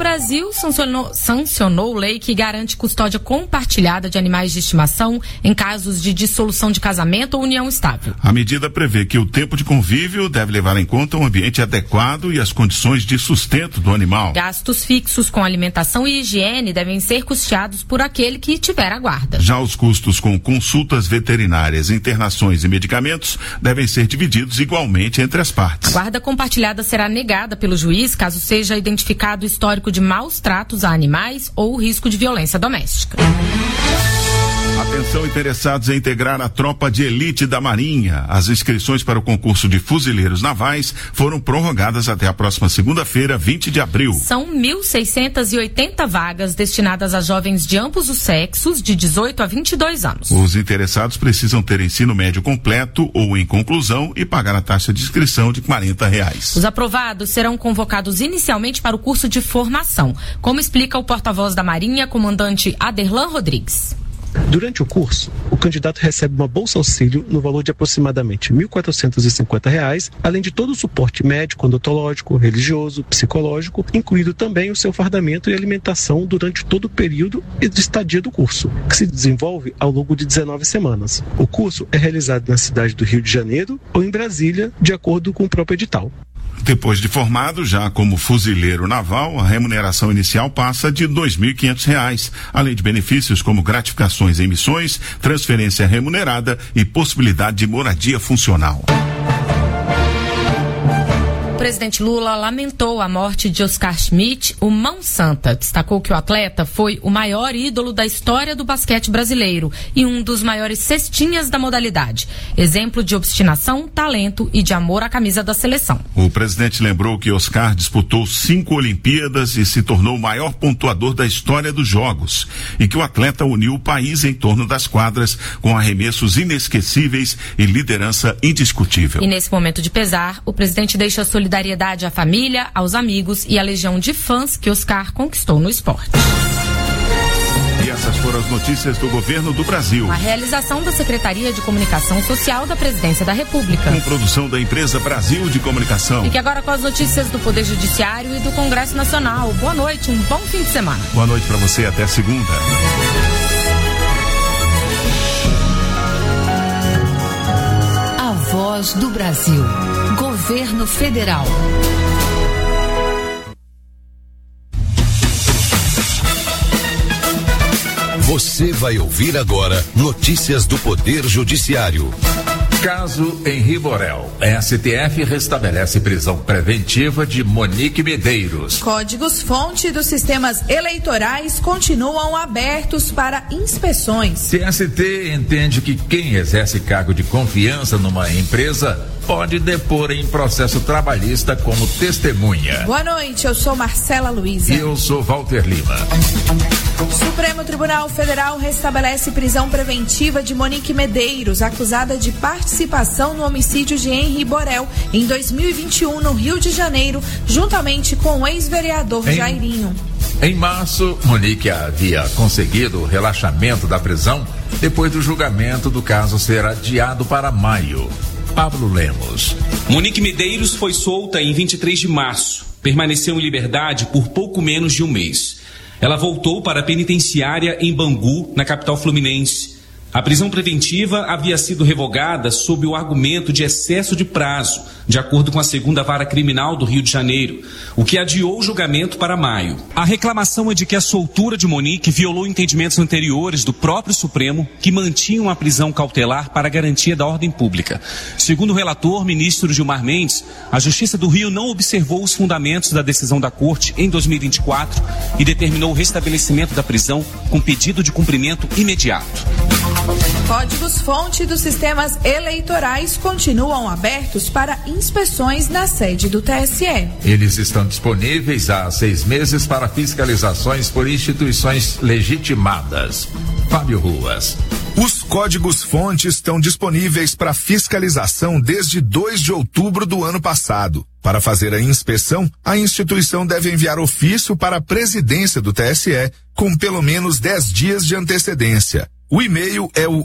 Brasil sancionou lei que garante custódia compartilhada de animais de estimação em casos de dissolução de casamento ou união estável. A medida prevê que o tempo de convívio deve levar em conta um ambiente adequado e as condições de sustento do animal. Gastos fixos com alimentação e higiene devem ser custeados por aquele que tiver a guarda. Já os custos com consultas veterinárias, internações e medicamentos devem ser divididos igualmente entre as partes. A guarda compartilhada será negada pelo juiz caso seja identificado histórico de maus tratos a animais ou risco de violência doméstica. Atenção interessados em integrar a tropa de elite da Marinha. As inscrições para o concurso de fuzileiros navais foram prorrogadas até a próxima segunda-feira, 20 de abril. São 1.680 vagas destinadas a jovens de ambos os sexos, de 18 a 22 anos. Os interessados precisam ter ensino médio completo ou em conclusão e pagar a taxa de inscrição de R$40. Os aprovados serão convocados inicialmente para o curso de formação, como explica o porta-voz da Marinha, comandante Aderlan Rodrigues. Durante o curso, o candidato recebe uma bolsa auxílio no valor de aproximadamente R$ 1.450, além de todo o suporte médico, odontológico, religioso, psicológico, incluído também o seu fardamento e alimentação durante todo o período de estadia do curso, que se desenvolve ao longo de 19 semanas. O curso é realizado na cidade do Rio de Janeiro ou em Brasília, de acordo com o próprio edital. Depois de formado, já como fuzileiro naval, a remuneração inicial passa de R$ 2.500, além de benefícios como gratificações em missões, transferência remunerada e possibilidade de moradia funcional. O presidente Lula lamentou a morte de Oscar Schmidt, o Mão Santa. Destacou que o atleta foi o maior ídolo da história do basquete brasileiro e um dos maiores cestinhas da modalidade. Exemplo de obstinação, talento e de amor à camisa da seleção. O presidente lembrou que Oscar disputou 5 Olimpíadas e se tornou o maior pontuador da história dos Jogos e que o atleta uniu o país em torno das quadras com arremessos inesquecíveis e liderança indiscutível. E nesse momento de pesar, o presidente deixa solidariedade à família, aos amigos e à legião de fãs que Oscar conquistou no esporte. E essas foram as notícias do governo do Brasil. A realização da Secretaria de Comunicação Social da Presidência da República. Com produção da empresa Brasil de Comunicação. Fique agora com as notícias do Poder Judiciário e do Congresso Nacional. Boa noite, um bom fim de semana. Boa noite para você, até segunda. A Voz do Brasil. Governo Federal. Você vai ouvir agora notícias do Poder Judiciário. Caso Henri Borel. STF restabelece prisão preventiva de Monique Medeiros. Códigos-fonte dos sistemas eleitorais continuam abertos para inspeções. TST entende que quem exerce cargo de confiança numa empresa pode depor em processo trabalhista como testemunha. Boa noite, eu sou Marcela Luiza. E eu sou Walter Lima. Supremo Tribunal Federal restabelece prisão preventiva de Monique Medeiros, acusada de participação no homicídio de Henri Borel em 2021 no Rio de Janeiro, juntamente com o ex-vereador Jairinho. Em março, Monique havia conseguido o relaxamento da prisão depois do julgamento do caso ser adiado para maio. Pablo Lemos. Monique Medeiros foi solta em 23 de março. Permaneceu em liberdade por pouco menos de um mês. Ela voltou para a penitenciária em Bangu, na capital fluminense. A prisão preventiva havia sido revogada sob o argumento de excesso de prazo, de acordo com a 2ª Vara Criminal do Rio de Janeiro, o que adiou o julgamento para maio. A reclamação é de que a soltura de Monique violou entendimentos anteriores do próprio Supremo, que mantinham a prisão cautelar para a garantia da ordem pública. Segundo o relator, ministro Gilmar Mendes, a Justiça do Rio não observou os fundamentos da decisão da Corte em 2024 e determinou o restabelecimento da prisão com pedido de cumprimento imediato. Códigos-fonte dos sistemas eleitorais continuam abertos para inspeções na sede do TSE. Eles estão disponíveis há 6 meses para fiscalizações por instituições legitimadas. Fábio Ruas. Os códigos-fontes estão disponíveis para fiscalização desde 2 de outubro do ano passado. Para fazer a inspeção, a instituição deve enviar ofício para a presidência do TSE com pelo menos 10 dias de antecedência. O e-mail é o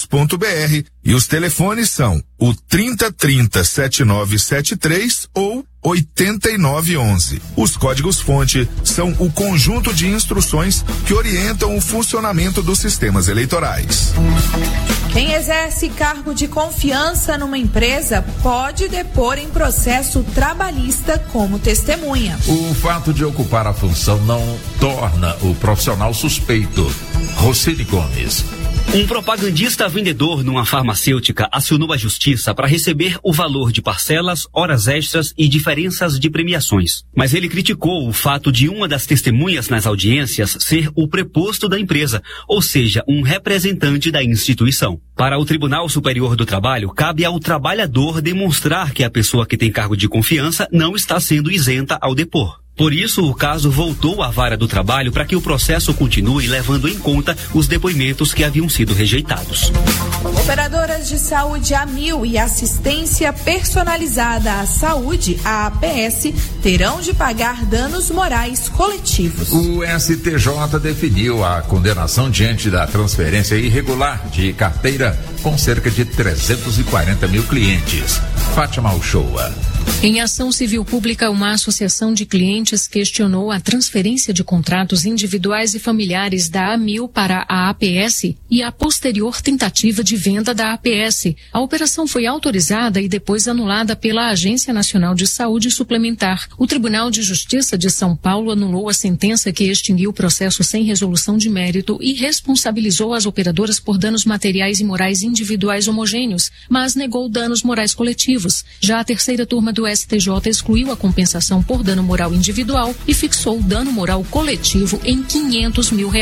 nsi@tse.jus.br e os telefones são o 3030-7973 ou 8911. Os códigos-fonte são o conjunto de instruções que orientam o funcionamento dos sistemas eleitorais. Quem exerce cargo de confiança numa empresa pode depor em processo trabalhista como testemunha. O fato de ocupar a função não torna o profissional suspeito. Roseli Gomes. Um propagandista vendedor numa farmacêutica acionou a justiça para receber o valor de parcelas, horas extras e diferenças de premiações. Mas ele criticou o fato de uma das testemunhas nas audiências ser o preposto da empresa, ou seja, um representante da instituição. Para o Tribunal Superior do Trabalho, cabe ao trabalhador demonstrar que a pessoa que tem cargo de confiança não está sendo isenta ao depor. Por isso, o caso voltou à Vara do Trabalho para que o processo continue levando em conta os depoimentos que haviam sido rejeitados. Operadoras de saúde AMIL e assistência personalizada à saúde, a APS, terão de pagar danos morais coletivos. O STJ definiu a condenação diante da transferência irregular de carteira com cerca de 340 mil clientes. Fátima Uchoa. Em ação civil pública, uma associação de clientes questionou a transferência de contratos individuais e familiares da AMIL para a APS e a posterior tentativa de venda da APS. A operação foi autorizada e depois anulada pela Agência Nacional de Saúde Suplementar. O Tribunal de Justiça de São Paulo anulou a sentença que extinguiu o processo sem resolução de mérito e responsabilizou as operadoras por danos materiais e morais individuais homogêneos, mas negou danos morais coletivos. Já a terceira turma do STJ excluiu a compensação por dano moral individual e fixou o dano moral coletivo em R$500 mil.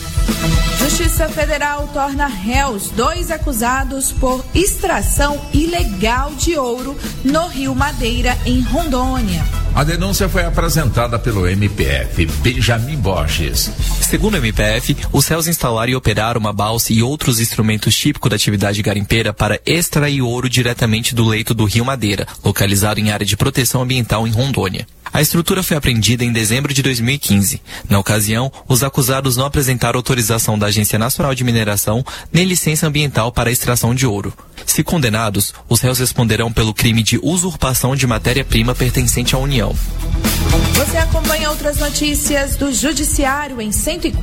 Justiça Federal torna réus 2 acusados por extração ilegal de ouro no Rio Madeira, em Rondônia. A denúncia foi apresentada pelo MPF, Benjamin Borges. Segundo o MPF, os réus instalaram e operaram uma balsa e outros instrumentos típicos da atividade garimpeira para extrair ouro diretamente do leito do Rio Madeira, localizado em área de proteção ambiental em Rondônia. A estrutura foi apreendida em dezembro de 2015. Na ocasião, os acusados não apresentaram autorização da Agência Nacional de Mineração nem licença ambiental para a extração de ouro. Se condenados, os réus responderão pelo crime de usurpação de matéria-prima pertencente à União. Você acompanha outras notícias do Judiciário em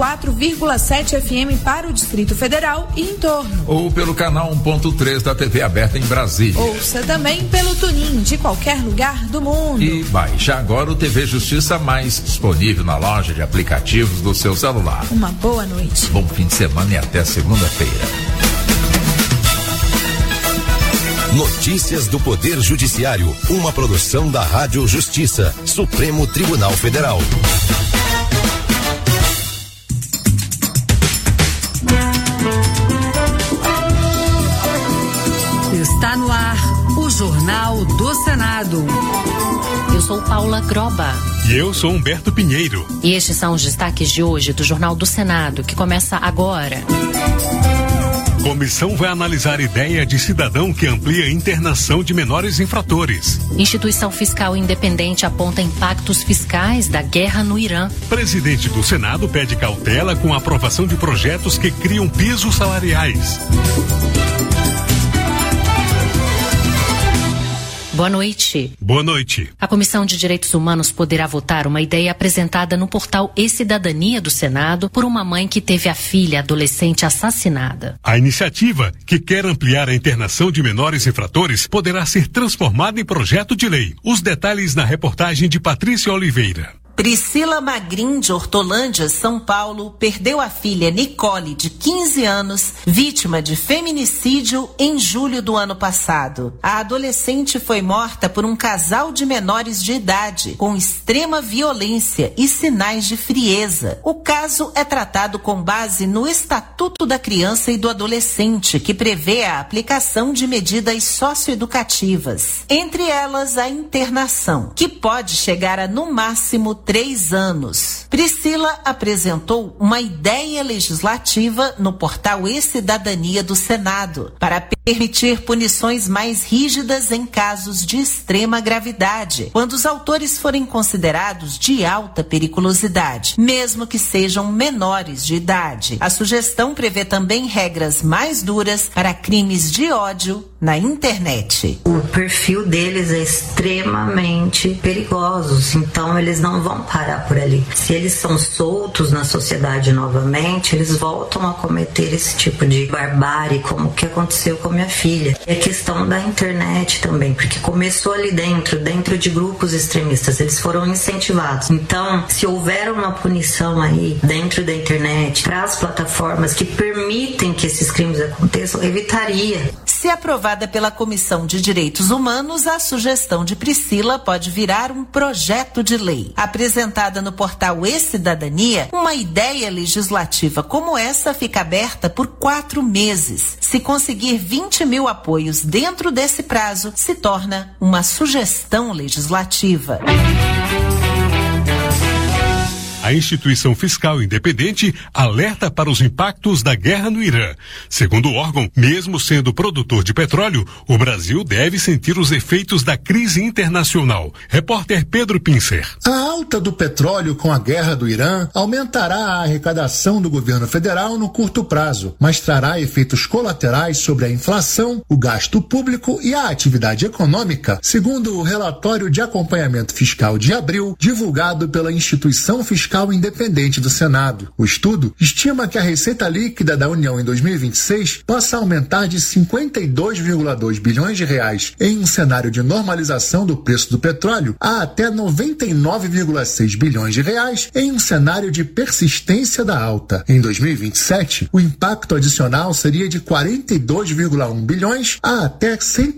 104,7 FM para o Distrito Federal e em torno. Ou pelo canal 1.3 da TV aberta em Brasília. Ouça também pelo TuneIn de qualquer lugar do mundo. E baixe agora o TV Justiça Mais, disponível na loja de aplicativos do seu celular. Uma boa noite. Bom fim de semana e até segunda-feira. Notícias do Poder Judiciário, uma produção da Rádio Justiça, Supremo Tribunal Federal. Está no ar o Jornal do Senado. Eu sou Paula Groba. E eu sou Humberto Pinheiro. E estes são os destaques de hoje do Jornal do Senado, que começa agora. Comissão vai analisar ideia de cidadão que amplia a internação de menores infratores. Instituição Fiscal Independente aponta impactos fiscais da guerra no Irã. Presidente do Senado pede cautela com a aprovação de projetos que criam pisos salariais. Boa noite. Boa noite. A Comissão de Direitos Humanos poderá votar uma ideia apresentada no portal E-Cidadania do Senado por uma mãe que teve a filha adolescente assassinada. A iniciativa, que quer ampliar a internação de menores infratores, poderá ser transformada em projeto de lei. Os detalhes na reportagem de Patrícia Oliveira. Priscila Magrin, de Hortolândia, São Paulo, perdeu a filha Nicole, de 15 anos, vítima de feminicídio em julho do ano passado. A adolescente foi morta por um casal de menores de idade, com extrema violência e sinais de frieza. O caso é tratado com base no Estatuto da Criança e do Adolescente, que prevê a aplicação de medidas socioeducativas, entre elas a internação, que pode chegar a, no máximo, 3 anos. Priscila apresentou uma ideia legislativa no portal E-Cidadania do Senado para permitir punições mais rígidas em casos de extrema gravidade, quando os autores forem considerados de alta periculosidade, mesmo que sejam menores de idade. A sugestão prevê também regras mais duras para crimes de ódio na internet. O perfil deles é extremamente perigoso, então eles não vão parar por ali. Se eles são soltos na sociedade novamente, eles voltam a cometer esse tipo de barbárie, como o que aconteceu com minha filha. É questão da internet também, porque começou ali dentro de grupos extremistas, eles foram incentivados. Então, se houver uma punição aí dentro da internet para as plataformas que permitem que esses crimes aconteçam, evitaria. Se aprovada pela Comissão de Direitos Humanos, a sugestão de Priscila pode virar um projeto de lei. Apresentada no portal E-Cidadania, uma ideia legislativa como essa fica aberta por 4 meses. Se conseguir 20 mil apoios dentro desse prazo, se torna uma sugestão legislativa. A instituição fiscal independente alerta para os impactos da guerra no Irã. Segundo o órgão, mesmo sendo produtor de petróleo, o Brasil deve sentir os efeitos da crise internacional. Repórter Pedro Pincer. A alta do petróleo com a guerra do Irã aumentará a arrecadação do governo federal no curto prazo, mas trará efeitos colaterais sobre a inflação, o gasto público e a atividade econômica, segundo o relatório de acompanhamento fiscal de abril, divulgado pela instituição fiscal independente do Senado. O estudo estima que a receita líquida da União em 2026 possa aumentar de 52,2 bilhões de reais em um cenário de normalização do preço do petróleo a até 99,6 bilhões de reais em um cenário de persistência da alta. Em 2027, o impacto adicional seria de 42,1 bilhões a até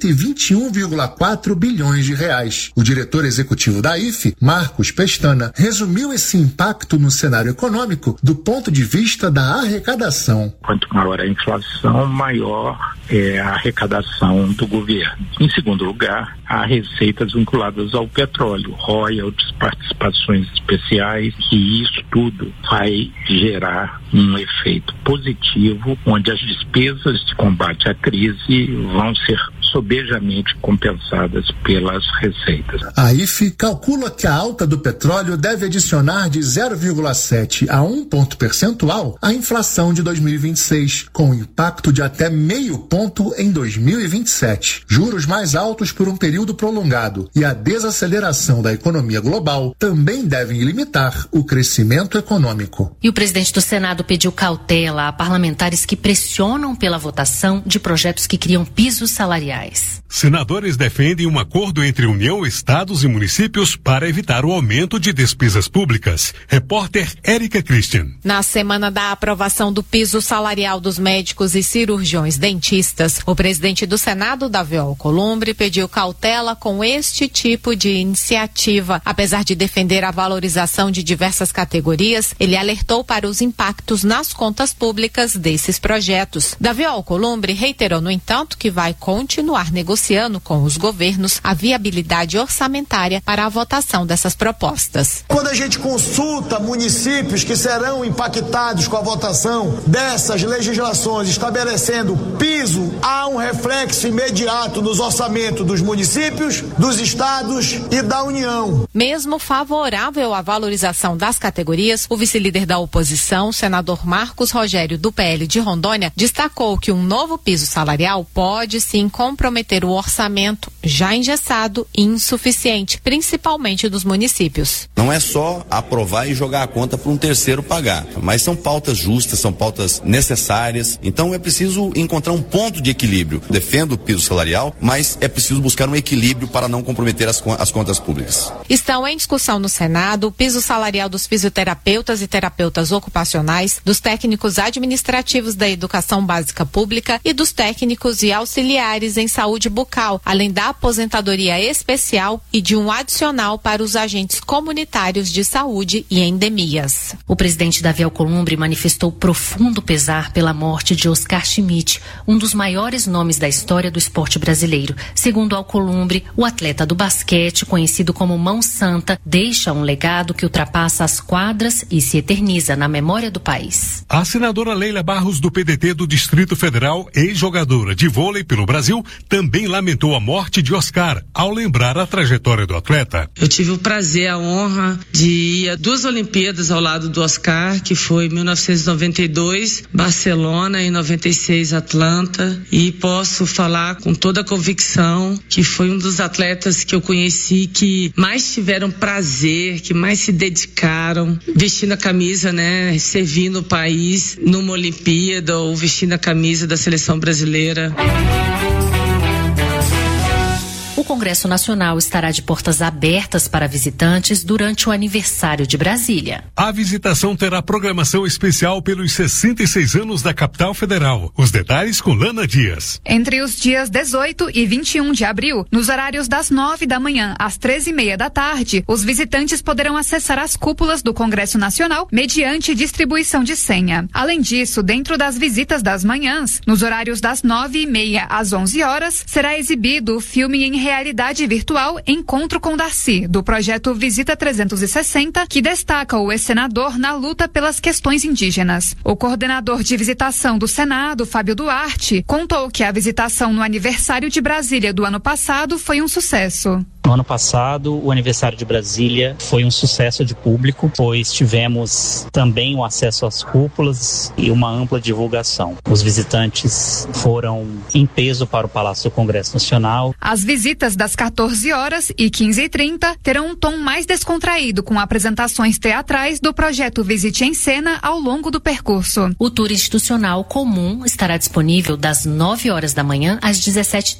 121,4 bilhões de reais. O diretor executivo da IFE, Marcos Pestana, resumiu esse impacto no cenário econômico do ponto de vista da arrecadação. Quanto maior a inflação, maior é a arrecadação do governo. Em segundo lugar, há receitas vinculadas ao petróleo, royalties, participações especiais, e isso tudo vai gerar um efeito positivo, onde as despesas de combate à crise vão ser sobejamente compensadas pelas receitas. A IFE calcula que a alta do petróleo deve adicionar de 0,7 a 1 ponto percentual à inflação de 2026, com impacto de até meio ponto em 2027. Juros mais altos por um período prolongado e a desaceleração da economia global também devem limitar o crescimento econômico. E o presidente do Senado pediu cautela a parlamentares que pressionam pela votação de projetos que criam pisos salariais. Senadores defendem um acordo entre União, estados e municípios para evitar o aumento de despesas públicas. Repórter Érica Christian. Na semana da aprovação do piso salarial dos médicos e cirurgiões dentistas, o presidente do Senado, Davi Alcolumbre, pediu cautela com este tipo de iniciativa. Apesar de defender a valorização de diversas categorias, ele alertou para os impactos nas contas públicas desses projetos. Davi Alcolumbre reiterou, no entanto, que vai continuar negociando com os governos a viabilidade orçamentária para a votação dessas propostas. Quando a gente consulta municípios que serão impactados com a votação dessas legislações estabelecendo piso, há um reflexo imediato nos orçamentos dos municípios, dos estados e da União. Mesmo favorável à valorização das categorias, o vice-líder da oposição, o senador Marcos Rogério, do PL de Rondônia, destacou que um novo piso salarial pode sim comprometer o orçamento já engessado e insuficiente, principalmente dos municípios. Não é só aprovar e jogar a conta para um terceiro pagar, mas são pautas justas, são pautas necessárias, então é preciso encontrar um ponto de equilíbrio. Defendo o piso salarial, mas é preciso buscar um equilíbrio para não comprometer as contas públicas. Estão em discussão no Senado o piso salarial dos fisioterapeutas e terapeutas ocupacionais, dos técnicos administrativos da educação básica pública e dos técnicos e auxiliares em saúde bucal, além da aposentadoria especial e de um adicional para os agentes comunitários de saúde e endemias. O presidente Davi Alcolumbre manifestou profundo pesar pela morte de Oscar Schmidt, um dos maiores nomes da história do esporte brasileiro. Segundo Alcolumbre, o atleta do basquete, conhecido como Mão Santa, deixa um legado que ultrapassa as quadras e se eterniza na memória do país. A senadora Leila Barros, do PDT do Distrito Federal, ex-jogadora de vôlei pelo Brasil, também lamentou a morte de Oscar, ao lembrar a trajetória do atleta. Eu tive o prazer, a honra de ir a 2 Olimpíadas ao lado do Oscar, que foi em 1992, Barcelona, e 96, Atlanta, e posso falar com toda a convicção que foi um dos atletas que eu conheci que mais tiveram prazer, que mais se dedicaram, vestindo a camisa, né, servindo o país numa Olimpíada ou vestindo a camisa da seleção brasileira. O Congresso Nacional estará de portas abertas para visitantes durante o aniversário de Brasília. A visitação terá programação especial pelos 66 anos da capital federal. Os detalhes com Lana Dias. Entre os dias 18 e 21 de abril, nos horários das 9 da manhã às 13h30 da tarde, os visitantes poderão acessar as cúpulas do Congresso Nacional mediante distribuição de senha. Além disso, dentro das visitas das manhãs, nos horários das 9h30 às 11 horas, será exibido o filme em realidade virtual Encontro com Darcy, do projeto Visita 360, que destaca o ex-senador na luta pelas questões indígenas. O coordenador de visitação do Senado, Fábio Duarte, contou que a visitação no aniversário de Brasília do ano passado foi um sucesso. No ano passado, o aniversário de Brasília foi um sucesso de público, pois tivemos também o acesso às cúpulas e uma ampla divulgação. Os visitantes foram em peso para o Palácio do Congresso Nacional. As visitas das 14 horas e 15h30 terão um tom mais descontraído, com apresentações teatrais do projeto Visite em Cena ao longo do percurso. O tour institucional comum estará disponível das 9 horas da manhã às 17h30